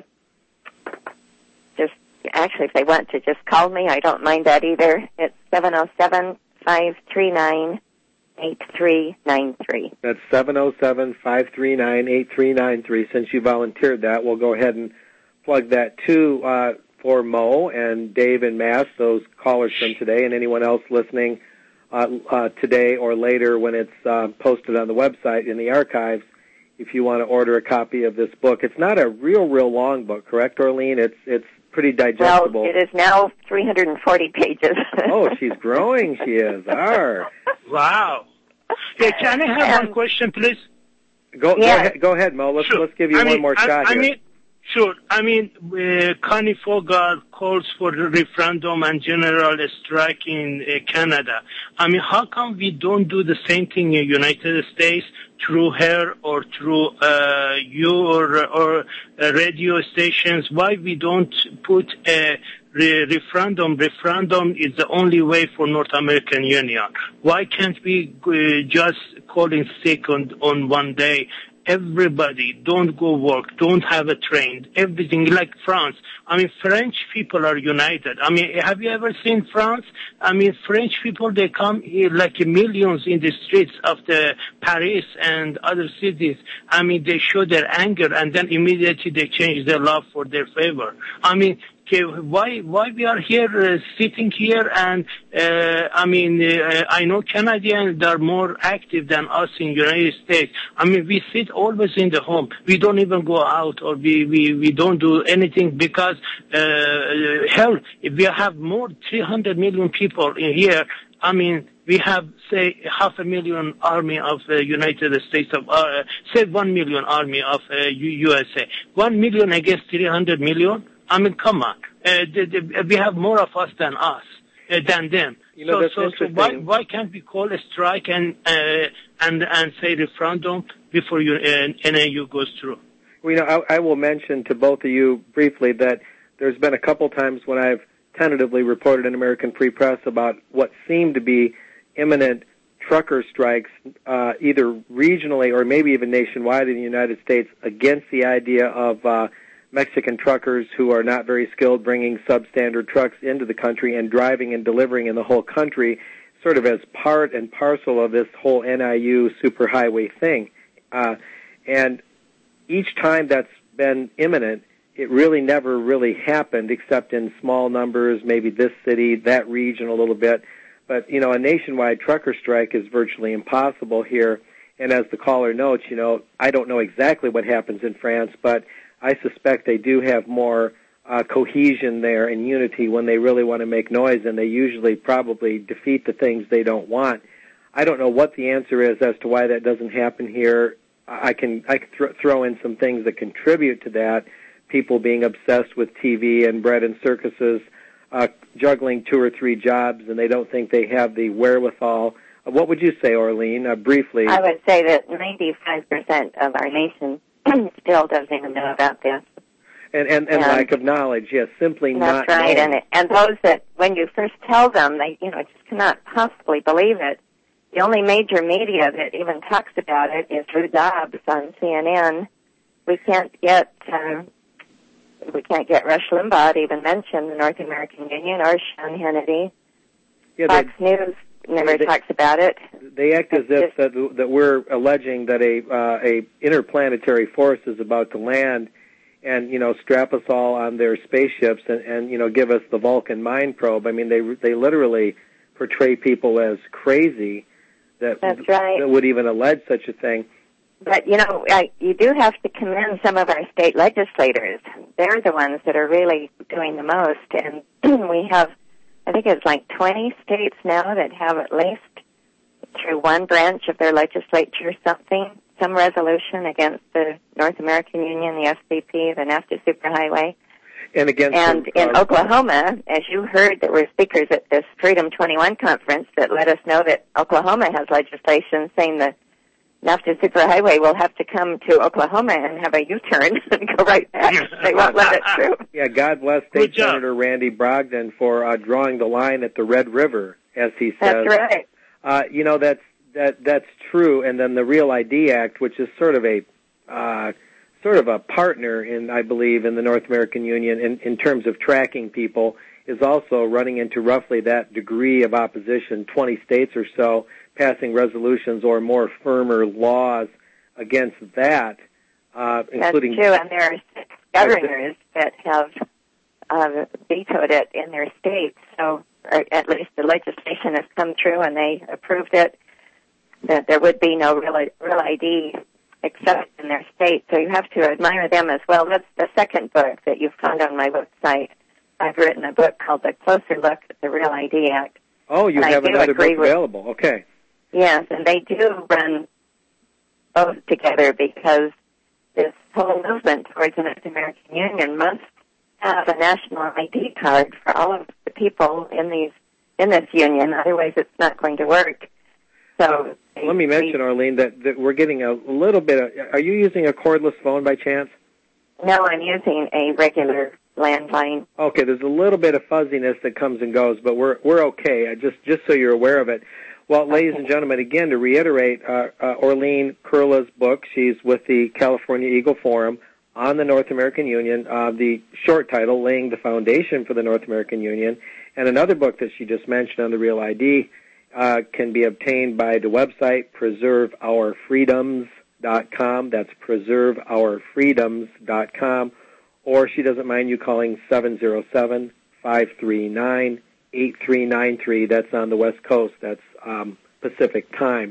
[SPEAKER 2] just, actually, if they want to just call me, I don't mind that either. It's seven oh seven, five three nine, eight three nine three.
[SPEAKER 1] That's seven oh seven, five three nine, eight three nine three. Since you volunteered that, we'll go ahead and plug that too uh, for Mo and Dave and Mass, those callers from today, and anyone else listening uh, uh, today or later when it's uh, posted on the website in the archives. If you want to order a copy of this book, it's not a real, real long book, correct, Orlene? It's it's pretty digestible.
[SPEAKER 2] Well, it is now three hundred forty pages.
[SPEAKER 1] Oh, she's growing. She is. Arr.
[SPEAKER 8] Wow. Yeah, can I have um, one question, please?
[SPEAKER 1] Go,
[SPEAKER 2] yeah.
[SPEAKER 1] go ahead, go ahead, Mo. Let's
[SPEAKER 8] sure.
[SPEAKER 1] let's give you
[SPEAKER 8] I
[SPEAKER 1] one
[SPEAKER 8] mean,
[SPEAKER 1] more
[SPEAKER 8] I,
[SPEAKER 1] shot
[SPEAKER 8] I
[SPEAKER 1] here.
[SPEAKER 8] Mean, sure. I mean, uh, Connie Fogard calls for the referendum and general strike in uh, Canada. I mean, how come we don't do the same thing in the United States through her or through uh, you or, or uh, radio stations? Why we don't put a re- referendum? Referendum is the only way for North American Union. Why can't we uh, just call in sick on, on one day? Everybody don't go work, don't have a train, everything like France. I mean, French people are united. I mean, have you ever seen France? I mean, French people, they come here like millions in the streets of the Paris and other cities. I mean, they show their anger and then immediately they change their law for their favor. I mean, okay, why why we are here uh, sitting here and uh, I mean uh, I know Canadians are more active than us in United States. I mean we sit always in the home. We don't even go out or we we, we don't do anything because uh, hell if we have more three hundred million people in here. I mean we have say half a million army of the uh, United States of uh, say one million army of uh, U S A. One million against three hundred million. I mean, come on. Uh, the, the, we have more of us than us, uh, than them.
[SPEAKER 1] You know,
[SPEAKER 8] so,
[SPEAKER 1] that's
[SPEAKER 8] so, so why, why can't we call a strike and uh, and and say referendum before your uh, N A U goes through?
[SPEAKER 1] Well, you know, I, I will mention to both of you briefly that there's been a couple times when I've tentatively reported in American Free Press about what seemed to be imminent trucker strikes, uh, either regionally or maybe even nationwide in the United States, against the idea of uh, Mexican truckers who are not very skilled bringing substandard trucks into the country and driving and delivering in the whole country, sort of as part and parcel of this whole N I U superhighway thing. Uh, and each time that's been imminent, it really never really happened except in small numbers, maybe this city, that region a little bit. But, you know, a nationwide trucker strike is virtually impossible here. And as the caller notes, you know, I don't know exactly what happens in France, but I suspect they do have more uh, cohesion there and unity when they really want to make noise, and they usually probably defeat the things they don't want. I don't know what the answer is as to why that doesn't happen here. I can I can th- throw in some things that contribute to that. People being obsessed with T V and bread and circuses, uh, juggling two or three jobs, and they don't think they have the wherewithal. Uh, what would you say, Orlene, uh, briefly?
[SPEAKER 2] I would say that ninety-five percent of our nation still doesn't even know about this.
[SPEAKER 1] And, and, and, and lack of knowledge, yes, simply
[SPEAKER 2] that's
[SPEAKER 1] not
[SPEAKER 2] right.
[SPEAKER 1] knowing.
[SPEAKER 2] And, and those that, when you first tell them, they, you know, just cannot possibly believe it. The only major media that even talks about it is Drew Dobbs on C N N. We can't get, uh, we can't get Rush Limbaugh to even mention the North American Union or Sean Hannity.
[SPEAKER 1] Yeah,
[SPEAKER 2] Fox
[SPEAKER 1] they,
[SPEAKER 2] News never
[SPEAKER 1] they,
[SPEAKER 2] talks about it.
[SPEAKER 1] They act as if that, that we're alleging that a uh, a interplanetary force is about to land and, you know, strap us all on their spaceships and, and you know, give us the Vulcan mind probe. I mean, they they literally portray people as crazy that,
[SPEAKER 2] That's right.
[SPEAKER 1] that would even allege such a thing.
[SPEAKER 2] But, you know, I, you do have to commend some of our state legislators. They're the ones that are really doing the most. And we have, I think it's like twenty states now that have at least through one branch of their legislature something, some resolution against the North American Union, the S C P, the NAFTA superhighway.
[SPEAKER 1] And against
[SPEAKER 2] and
[SPEAKER 1] the, uh,
[SPEAKER 2] in Oklahoma, as you heard, there were speakers at this Freedom twenty-one conference that let us know that Oklahoma has legislation saying the NAFTA superhighway will have to come to Oklahoma and have a U-turn and go right back. They won't let it through.
[SPEAKER 1] Yeah, God bless State Senator Randy Brogdon for uh, drawing the line at the Red River, as he says.
[SPEAKER 2] That's right.
[SPEAKER 1] Uh, you know, that's that that's true. And then the Real I D Act, which is sort of a uh, sort of a partner in, I believe, in the North American Union in, in terms of tracking people, is also running into roughly that degree of opposition. Twenty states or so passing resolutions or more firmer laws against that, uh, including.
[SPEAKER 2] That's true, and there are six governors that have uh, vetoed it in their states. So, or at least the legislation has come through and they approved it, that there would be no real, real I D except in their state. So you have to admire them as well. That's the second book that you found on my website. I've written a book called The Closer Look at the Real I D Act.
[SPEAKER 1] Oh, you
[SPEAKER 2] and
[SPEAKER 1] have another book with, available. Okay.
[SPEAKER 2] Yes, and they do run both together because this whole movement towards the North American Union must have a national I D card for all of the people in these in this union. Otherwise, it's not going to work. So
[SPEAKER 1] they, let me mention, Arlene, that, that we're getting a little bit of... Are you using a cordless phone by chance?
[SPEAKER 2] No, I'm using a regular landline.
[SPEAKER 1] Okay, there's a little bit of fuzziness that comes and goes, but we're we're okay. I just just so you're aware of it. Well, okay. Ladies and gentlemen, again, to reiterate, uh, uh, Orlene Kurla's book, she's with the California Eagle Forum on the North American Union, uh, the short title, Laying the Foundation for the North American Union, and another book that she just mentioned on the Real I D uh, can be obtained by the website preserve our freedoms dot com. That's preserve our freedoms dot com. Or she doesn't mind you calling seven zero seven, five three nine, eight three nine three. That's on the West Coast. That's um, Pacific time.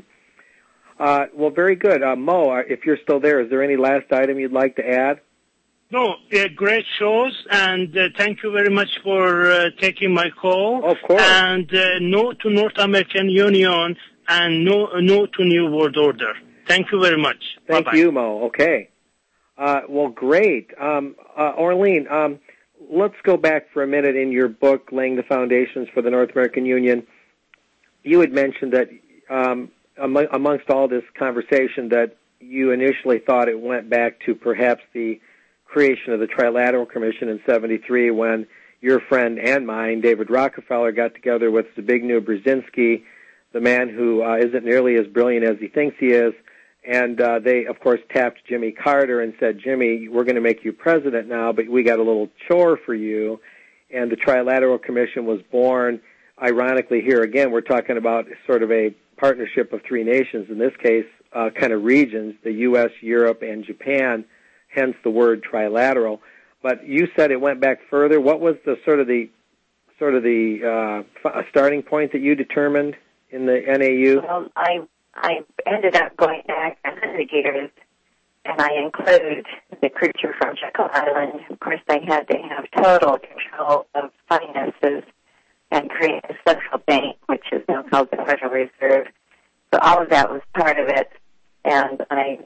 [SPEAKER 1] Uh, well, very good. Uh, Mo, if you're still there, is there any last item you'd like to add?
[SPEAKER 8] No, uh, great shows, and uh, thank you very much for uh, taking my call.
[SPEAKER 1] Of course.
[SPEAKER 8] And uh, no to North American Union, and no, no to New World Order. Thank you very much.
[SPEAKER 1] Thank
[SPEAKER 8] Bye-bye.
[SPEAKER 1] you, Mo. Okay. Uh, well, great. Um, uh, Orlene, um, let's go back for a minute in your book, Laying the Foundations for the North American Union. You had mentioned that um, among, amongst all this conversation that you initially thought it went back to perhaps the creation of the Trilateral Commission in seventy-three when your friend and mine, David Rockefeller, got together with Zbigniew Brzezinski, the man who uh, isn't nearly as brilliant as he thinks he is. And uh, they, of course, tapped Jimmy Carter and said, Jimmy, we're going to make you president now, but we got a little chore for you. And the Trilateral Commission was born. Ironically, here again, we're talking about sort of a partnership of three nations, in this case, uh, kind of regions, the U S, Europe, and Japan, hence the word trilateral. But you said it went back further. What was the sort of the sort of the uh, starting point that you determined in the N A U?
[SPEAKER 2] Well, I I ended up going back a hundred years, and I include the creature from Jekyll Island. Of course, they had to have total control of finances and create a central bank, which is now called the Federal Reserve. So all of that was part of it, and I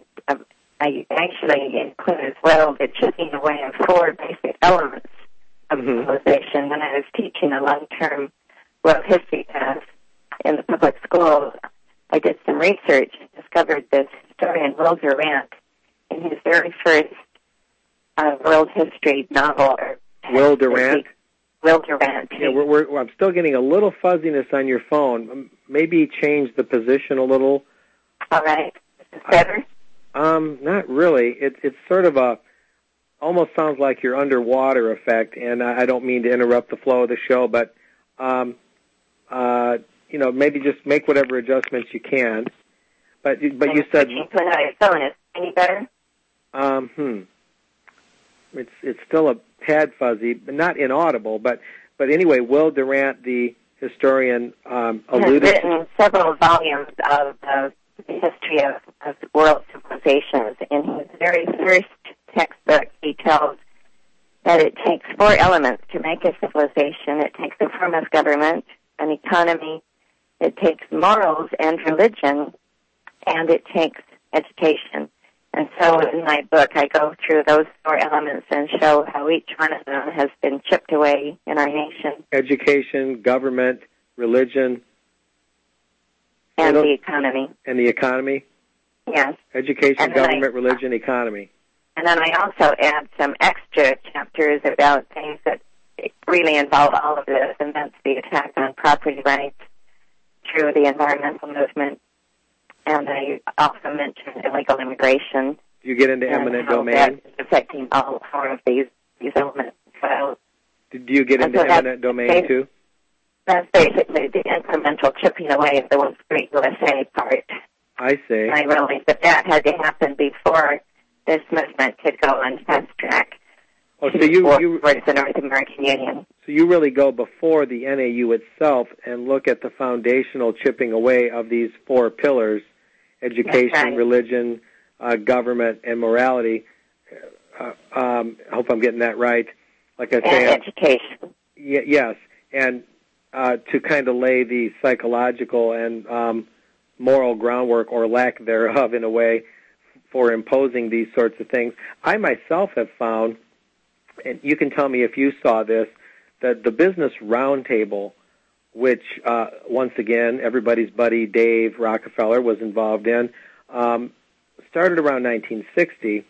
[SPEAKER 2] I actually include as well the chipping away of four basic elements of
[SPEAKER 1] mm-hmm.
[SPEAKER 2] civilization. When I was teaching a long-term world history class in the public schools, I did some research and discovered this historian, Will Durant, in his very first uh, world history novel. Or
[SPEAKER 1] Will Durant?
[SPEAKER 2] Will Durant.
[SPEAKER 1] Yeah, we're, we're, I'm still getting a little fuzziness on your phone. Maybe change the position a little.
[SPEAKER 2] All right. Is this better?
[SPEAKER 1] Um, not really. It's it's sort of a, almost sounds like your underwater effect, and I, I don't mean to interrupt the flow of the show, but, um, uh, you know, maybe just make whatever adjustments you can. But but you said
[SPEAKER 2] to another phone. Is any better?
[SPEAKER 1] Um, hmm. It's it's still a tad fuzzy, but not inaudible. But but anyway, Will Durant, the historian, um, alluded
[SPEAKER 2] has written several volumes of uh, the history of, of world civilizations. In his very first textbook, he tells that it takes four elements to make a civilization. It takes a form of government, an economy. It takes morals and religion, and it takes education. And so in my book, I go through those four elements and show how each one of them has been chipped away in our nation.
[SPEAKER 1] Education, government, religion.
[SPEAKER 2] And the economy.
[SPEAKER 1] And the economy?
[SPEAKER 2] Yes.
[SPEAKER 1] Education, government, I, religion, economy.
[SPEAKER 2] And then I also add some extra chapters about things that really involve all of this, and that's the attack on property rights through the environmental movement. And I also mentioned illegal immigration.
[SPEAKER 1] Do you get into eminent domain?
[SPEAKER 2] That is affecting all four of these, these elements. So,
[SPEAKER 1] do you get into so eminent domain, too?
[SPEAKER 2] That's basically the incremental chipping away of the one great U S A part.
[SPEAKER 1] I see.
[SPEAKER 2] I realized that that had to happen before this movement could go on fast track.
[SPEAKER 1] Oh, so you, you
[SPEAKER 2] towards the North American Union.
[SPEAKER 1] So you really go before the N A U itself and look at the foundational chipping away of these four pillars: education,
[SPEAKER 2] right.
[SPEAKER 1] religion, uh, government, and morality. Uh, um, I hope I'm getting that right. Like I say,
[SPEAKER 2] and education.
[SPEAKER 1] Y- yes, and uh, to kind of lay the psychological and um, moral groundwork, or lack thereof, in a way, for imposing these sorts of things. I myself have found, and you can tell me if you saw this, that the Business Roundtable, which, uh, once again, everybody's buddy Dave Rockefeller was involved in, um, started around nineteen sixty,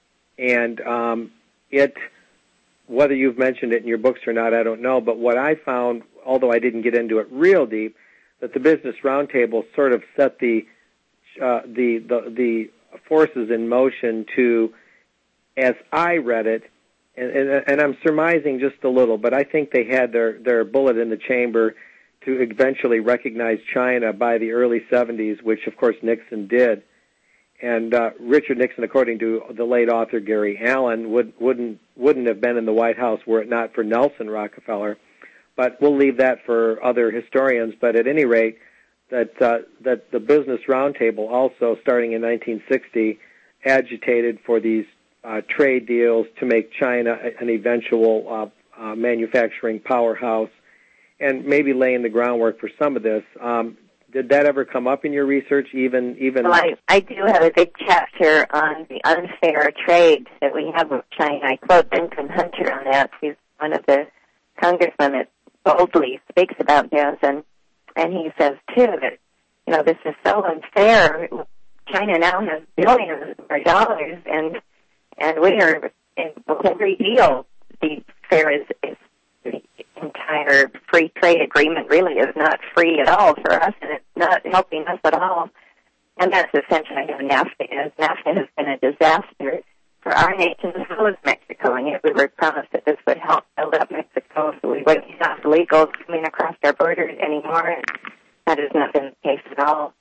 [SPEAKER 1] and um, it, whether you've mentioned it in your books or not, I don't know, but what I found, although I didn't get into it real deep, that the Business Roundtable sort of set the uh, the, the the forces in motion to, as I read it, and, and, and I'm surmising just a little, but I think they had their, their bullet in the chamber to eventually recognize China by the early seventies, which, of course, Nixon did. And uh, Richard Nixon, according to the late author Gary Allen, would, wouldn't wouldn't have been in the White House were it not for Nelson Rockefeller. But we'll leave that for other historians. But at any rate, that uh, that the Business Roundtable also, starting in nineteen sixty, agitated for these uh, trade deals to make China an eventual uh, uh, manufacturing powerhouse, and maybe laying the groundwork for some of this. Um, Did that ever come up in your research, even... even?
[SPEAKER 2] Well, I, I do have a big chapter on the unfair trade that we have with China. I quote Benjamin Hunter on that. He's one of the congressmen that boldly speaks about this, and, and he says, too, that, you know, this is so unfair. China now has billions of dollars, and and we are, in every deal, the fair is... is the entire free trade agreement really is not free at all for us, and it's not helping us at all. And that's essentially how NAFTA is. NAFTA has been a disaster for our nation as well as Mexico, and yet we were promised that this would help build up Mexico so we wouldn't have illegals coming across our borders anymore, and that has not been the case at all.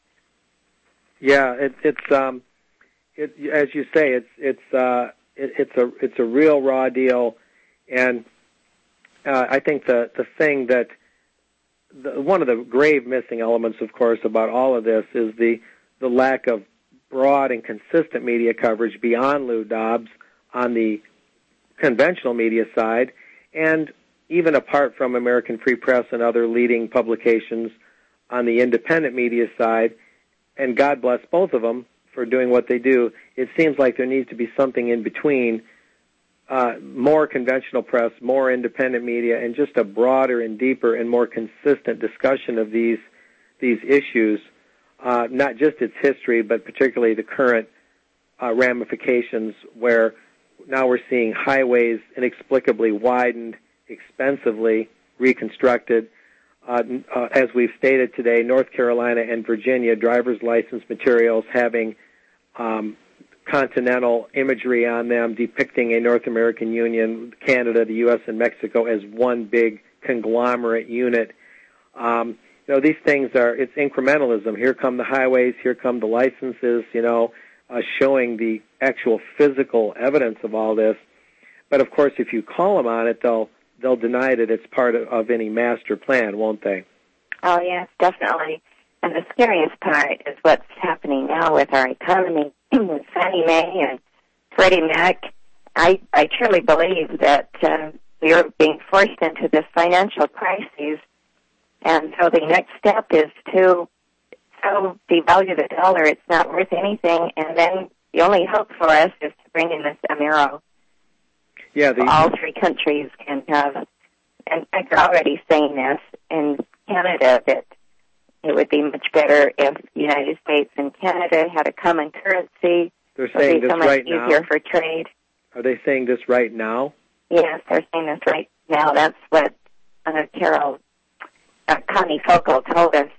[SPEAKER 1] Yeah, it, it's um, it, as you say, it's it's uh, it, it's a it's a real raw deal, and Uh, I think the, the thing that, the, one of the grave missing elements, of course, about all of this is the, the lack of broad and consistent media coverage beyond Lou Dobbs on the conventional media side, and even apart from American Free Press and other leading publications on the independent media side, and God bless both of them for doing what they do, it seems like there needs to be something in between. Uh, more conventional press, more independent media, and just a broader and deeper and more consistent discussion of these these issues, uh, not just its history, but particularly the current uh, ramifications, where now we're seeing highways inexplicably widened, expensively reconstructed. Uh, uh, as we've stated today, North Carolina and Virginia driver's license materials having um, continental imagery on them depicting a North American Union, Canada, the U S, and Mexico as one big conglomerate unit. Um, you know, these things are, it's incrementalism. Here come the highways, here come the licenses, you know, uh, showing the actual physical evidence of all this. But, of course, if you call them on it, they'll they'll deny that it's part of, of any master plan, won't they?
[SPEAKER 2] Oh, yes, definitely. And the scariest part is what's happening now with our economy. Fannie Mae and Freddie Mac, I, I truly believe that uh, we are being forced into this financial crisis, and so the next step is to so devalue the dollar it's not worth anything, and then the only hope for us is to bring in this Amero.
[SPEAKER 1] Yeah, the,
[SPEAKER 2] all three countries can have, and they're already saying this in Canada, that it would be much better if the United States and Canada had a common currency.
[SPEAKER 1] They're saying
[SPEAKER 2] it would be
[SPEAKER 1] this
[SPEAKER 2] so much
[SPEAKER 1] right
[SPEAKER 2] easier
[SPEAKER 1] now?
[SPEAKER 2] for trade.
[SPEAKER 1] Are they saying this right now?
[SPEAKER 2] Yes, they're saying this right now. That's what uh, Carol, uh, Connie Focal told us.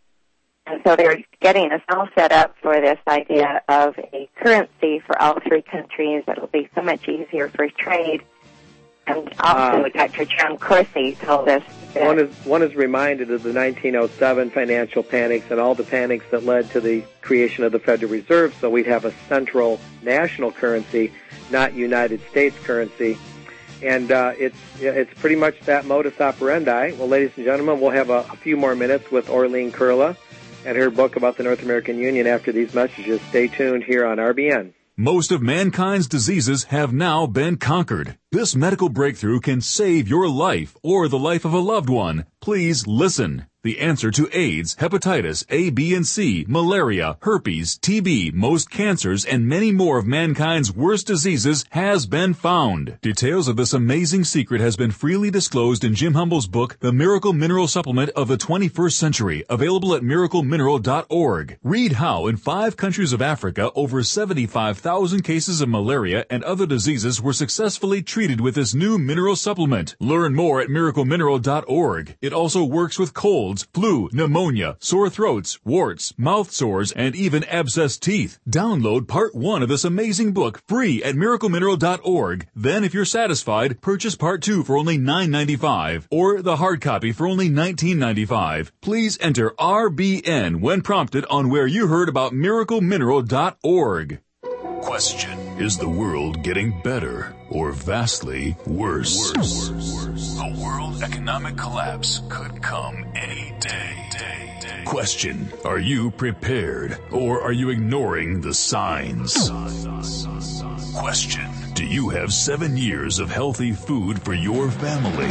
[SPEAKER 2] And so they're getting us all set up for this idea of a currency for all three countries that will be so much easier for trade. And also, uh, Doctor John Corsi told us that
[SPEAKER 1] one is one is reminded of the nineteen oh seven financial panics and all the panics that led to the creation of the Federal Reserve, so we'd have a central national currency, not United States currency. And uh, it's it's pretty much that modus operandi. Well, ladies and gentlemen, we'll have a, a few more minutes with Orlene Kurla and her book about the North American Union after these messages. Stay tuned here on R B N.
[SPEAKER 5] Most of mankind's diseases have now been conquered. This medical breakthrough can save your life or the life of a loved one. Please listen. The answer to AIDS, hepatitis A, B, and C, malaria, herpes, T B, most cancers, and many more of mankind's worst diseases has been found. Details of this amazing secret has been freely disclosed in Jim Humble's book, The Miracle Mineral Supplement of the twenty-first century, available at miracle mineral dot org. Read how in five countries of Africa, over seventy-five thousand cases of malaria and other diseases were successfully treated with this new mineral supplement. Learn more at miracle mineral dot org. It also works with colds, flu, pneumonia, sore throats, warts, mouth sores, and even abscessed teeth. Download part one of this amazing book free at miracle mineral dot org. Then, if you're satisfied, purchase part two for only nine ninety-five or the hard copy for only nineteen ninety-five. Please enter R B N when prompted on where you heard about miracle mineral dot org.
[SPEAKER 10] Question: is the world getting better or vastly worse? Worse. Worse. A world economic collapse could come any day. day, day. Question: are you prepared or are you ignoring the signs? Question: do you have seven years of healthy food for your family?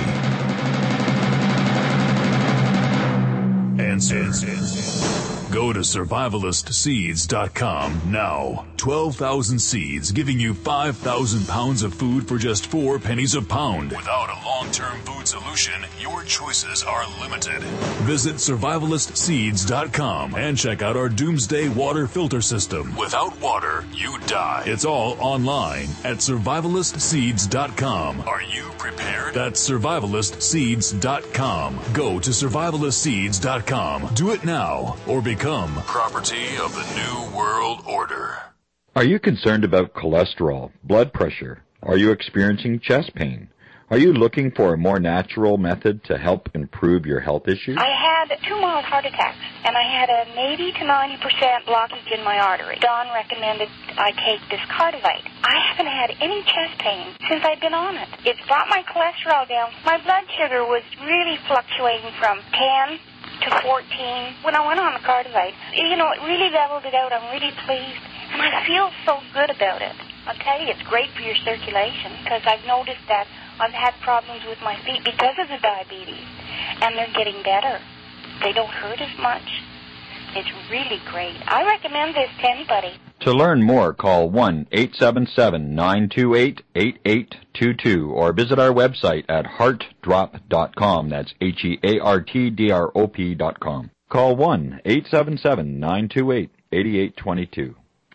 [SPEAKER 10] Answer. Answer. Go to survivalist seeds dot com now. twelve thousand seeds giving you five thousand pounds of food for just four pennies a pound. Without a long-term food solution, your choices are limited. Visit survivalist seeds dot com and check out our doomsday water filter system. Without water, you die. It's all online at survivalist seeds dot com. Are you prepared? That's survivalist seeds dot com. Go to survivalist seeds dot com. Do it now or become property of the New World Order.
[SPEAKER 11] Are you concerned about cholesterol, blood pressure? Are you experiencing chest pain? Are you looking for a more natural method to help improve your health issues?
[SPEAKER 12] I had two mild heart attacks, and I had an eighty to ninety percent blockage in my artery. Don recommended I take this Cardivite. I haven't had any chest pain since I've been on it. It's brought my cholesterol down. My blood sugar was really fluctuating from ten to fourteen. When I went on the Cardivite, you know, it really leveled it out. I'm really pleased, and I feel so good about it. I'll tell you, it's great for your circulation, because I've noticed that I've had problems with my feet because of the diabetes, and they're getting better. They don't hurt as much. It's really great. I recommend this to anybody.
[SPEAKER 11] To learn more, call one eight seven seven, nine two eight, eight eight two two or visit our website at heart drop dot com. That's H E A R T D R O P dot com. Call one eight seven seven, nine two eight, eight eight two two.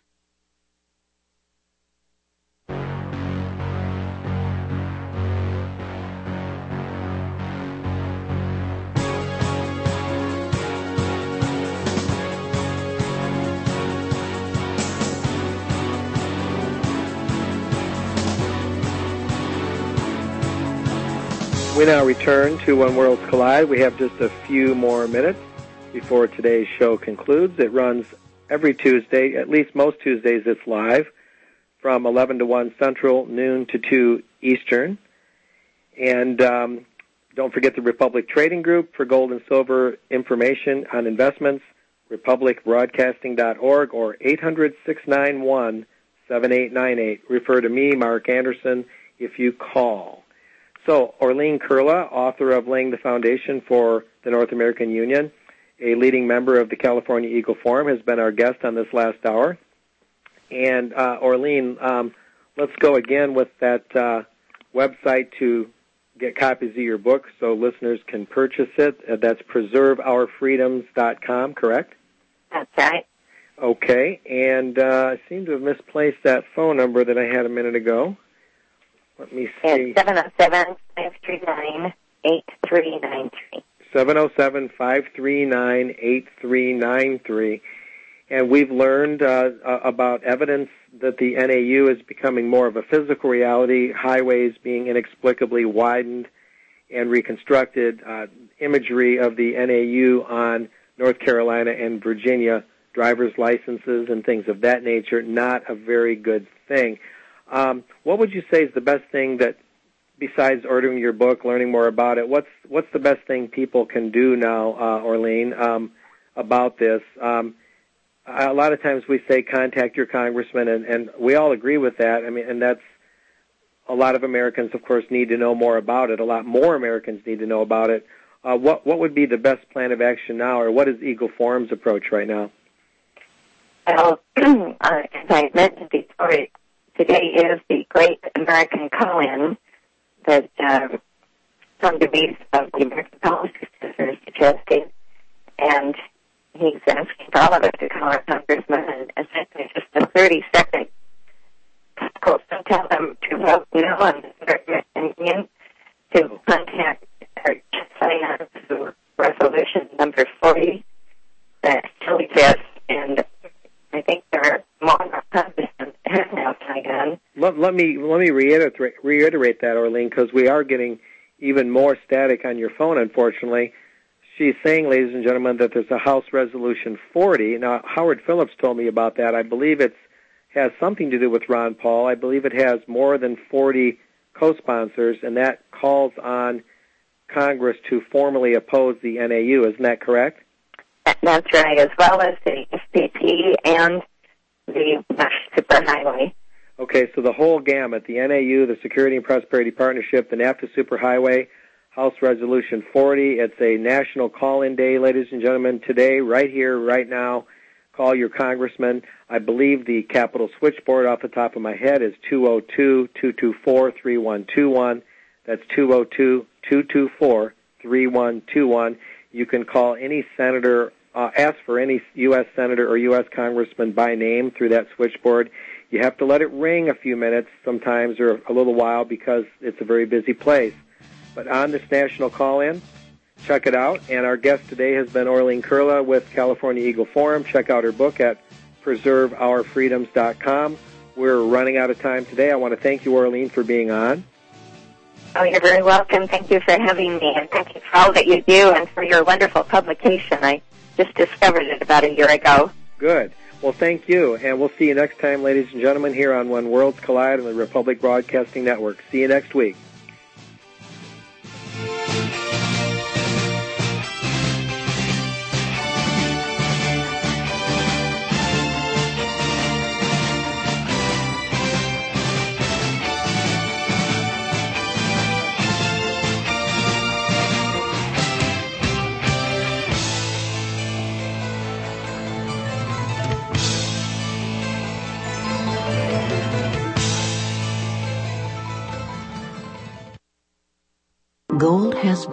[SPEAKER 1] We now return to When Worlds Collide. We have just a few more minutes before today's show concludes. It runs every Tuesday, at least most Tuesdays it's live, from eleven to one Central, noon to two Eastern. And um, don't forget the Republic Trading Group for gold and silver information on investments, republic broadcasting dot org or eight hundred, six nine one, seven eight nine eight. Refer to me, Mark Anderson, if you call. So, Orlene Kurla, author of Laying the Foundation for the North American Union, a leading member of the California Eagle Forum, has been our guest on this last hour. And, uh, Orlene, um, let's go again with that uh, website to get copies of your book so listeners can purchase it. Uh, that's preserve our freedoms dot com, correct?
[SPEAKER 2] That's right.
[SPEAKER 1] Okay, and uh, I seem to have misplaced that phone number that I had a minute ago. Let me see.
[SPEAKER 2] It's seven oh seven, five three nine, eight three nine three.
[SPEAKER 1] seven oh seven, five three nine, eight three nine three. And we've learned uh, about evidence that the N A U is becoming more of a physical reality, highways being inexplicably widened and reconstructed, uh, imagery of the N A U on North Carolina and Virginia driver's licenses and things of that nature, not a very good thing. Um, what would you say is the best thing that besides ordering your book, learning more about it, what's what's the best thing people can do now, uh, Orlene, um, about this? Um, a lot of times we say contact your congressman, and, and we all agree with that. I mean, and that's a lot of Americans, of course, need to know more about it. A lot more Americans need to know about it. Uh, what what would be the best plan of action now, or what is Eagle Forum's approach right now?
[SPEAKER 2] Well, uh, as I mentioned before, today is the Great American Call-In that uh, some debates of the American Policy Center is suggesting, and he's asking for all of us to call our congressman and essentially just a thirty-second call to tell them to vote no on the American Union, to contact or to sign on to resolution number forty that still exists, and I think there are more congressmen have now signed on.
[SPEAKER 1] Let, let me let me reiterate reiterate that, Orlene, because we are getting even more static on your phone, unfortunately. She's saying, ladies and gentlemen, that there's a House Resolution forty. Now, Howard Phillips told me about that. I believe it has something to do with Ron Paul. I believe it has more than forty co-sponsors, and that calls on Congress to formally oppose the N A U. Isn't that correct?
[SPEAKER 2] That's right, as well as the S P P and the Superhighway.
[SPEAKER 1] Okay, so the whole gamut, the N A U, the Security and Prosperity Partnership, the NAFTA Superhighway, House Resolution forty. It's a national call-in day, ladies and gentlemen. Today, right here, right now, call your congressman. I believe the Capitol switchboard off the top of my head is two oh two, two two four, three one two one. That's two oh two, two two four, three one two one. You can call any senator, uh, ask for any U S senator or U S congressman by name through that switchboard. You have to let it ring a few minutes sometimes or a little while because it's a very busy place. But on this national call-in, check it out. And our guest today has been Orlene Kurla with California Eagle Forum. Check out her book at preserve our freedoms dot com. We're running out of time today. I want to thank you, Orlene, for being on.
[SPEAKER 2] Oh, you're very welcome. Thank you for having me, and thank you for all that you do and for your wonderful publication. I just discovered it about a year ago.
[SPEAKER 1] Good. Well, thank you, and we'll see you next time, ladies and gentlemen, here on When Worlds Collide on the Republic Broadcasting Network. See you next week.
[SPEAKER 13] Gold has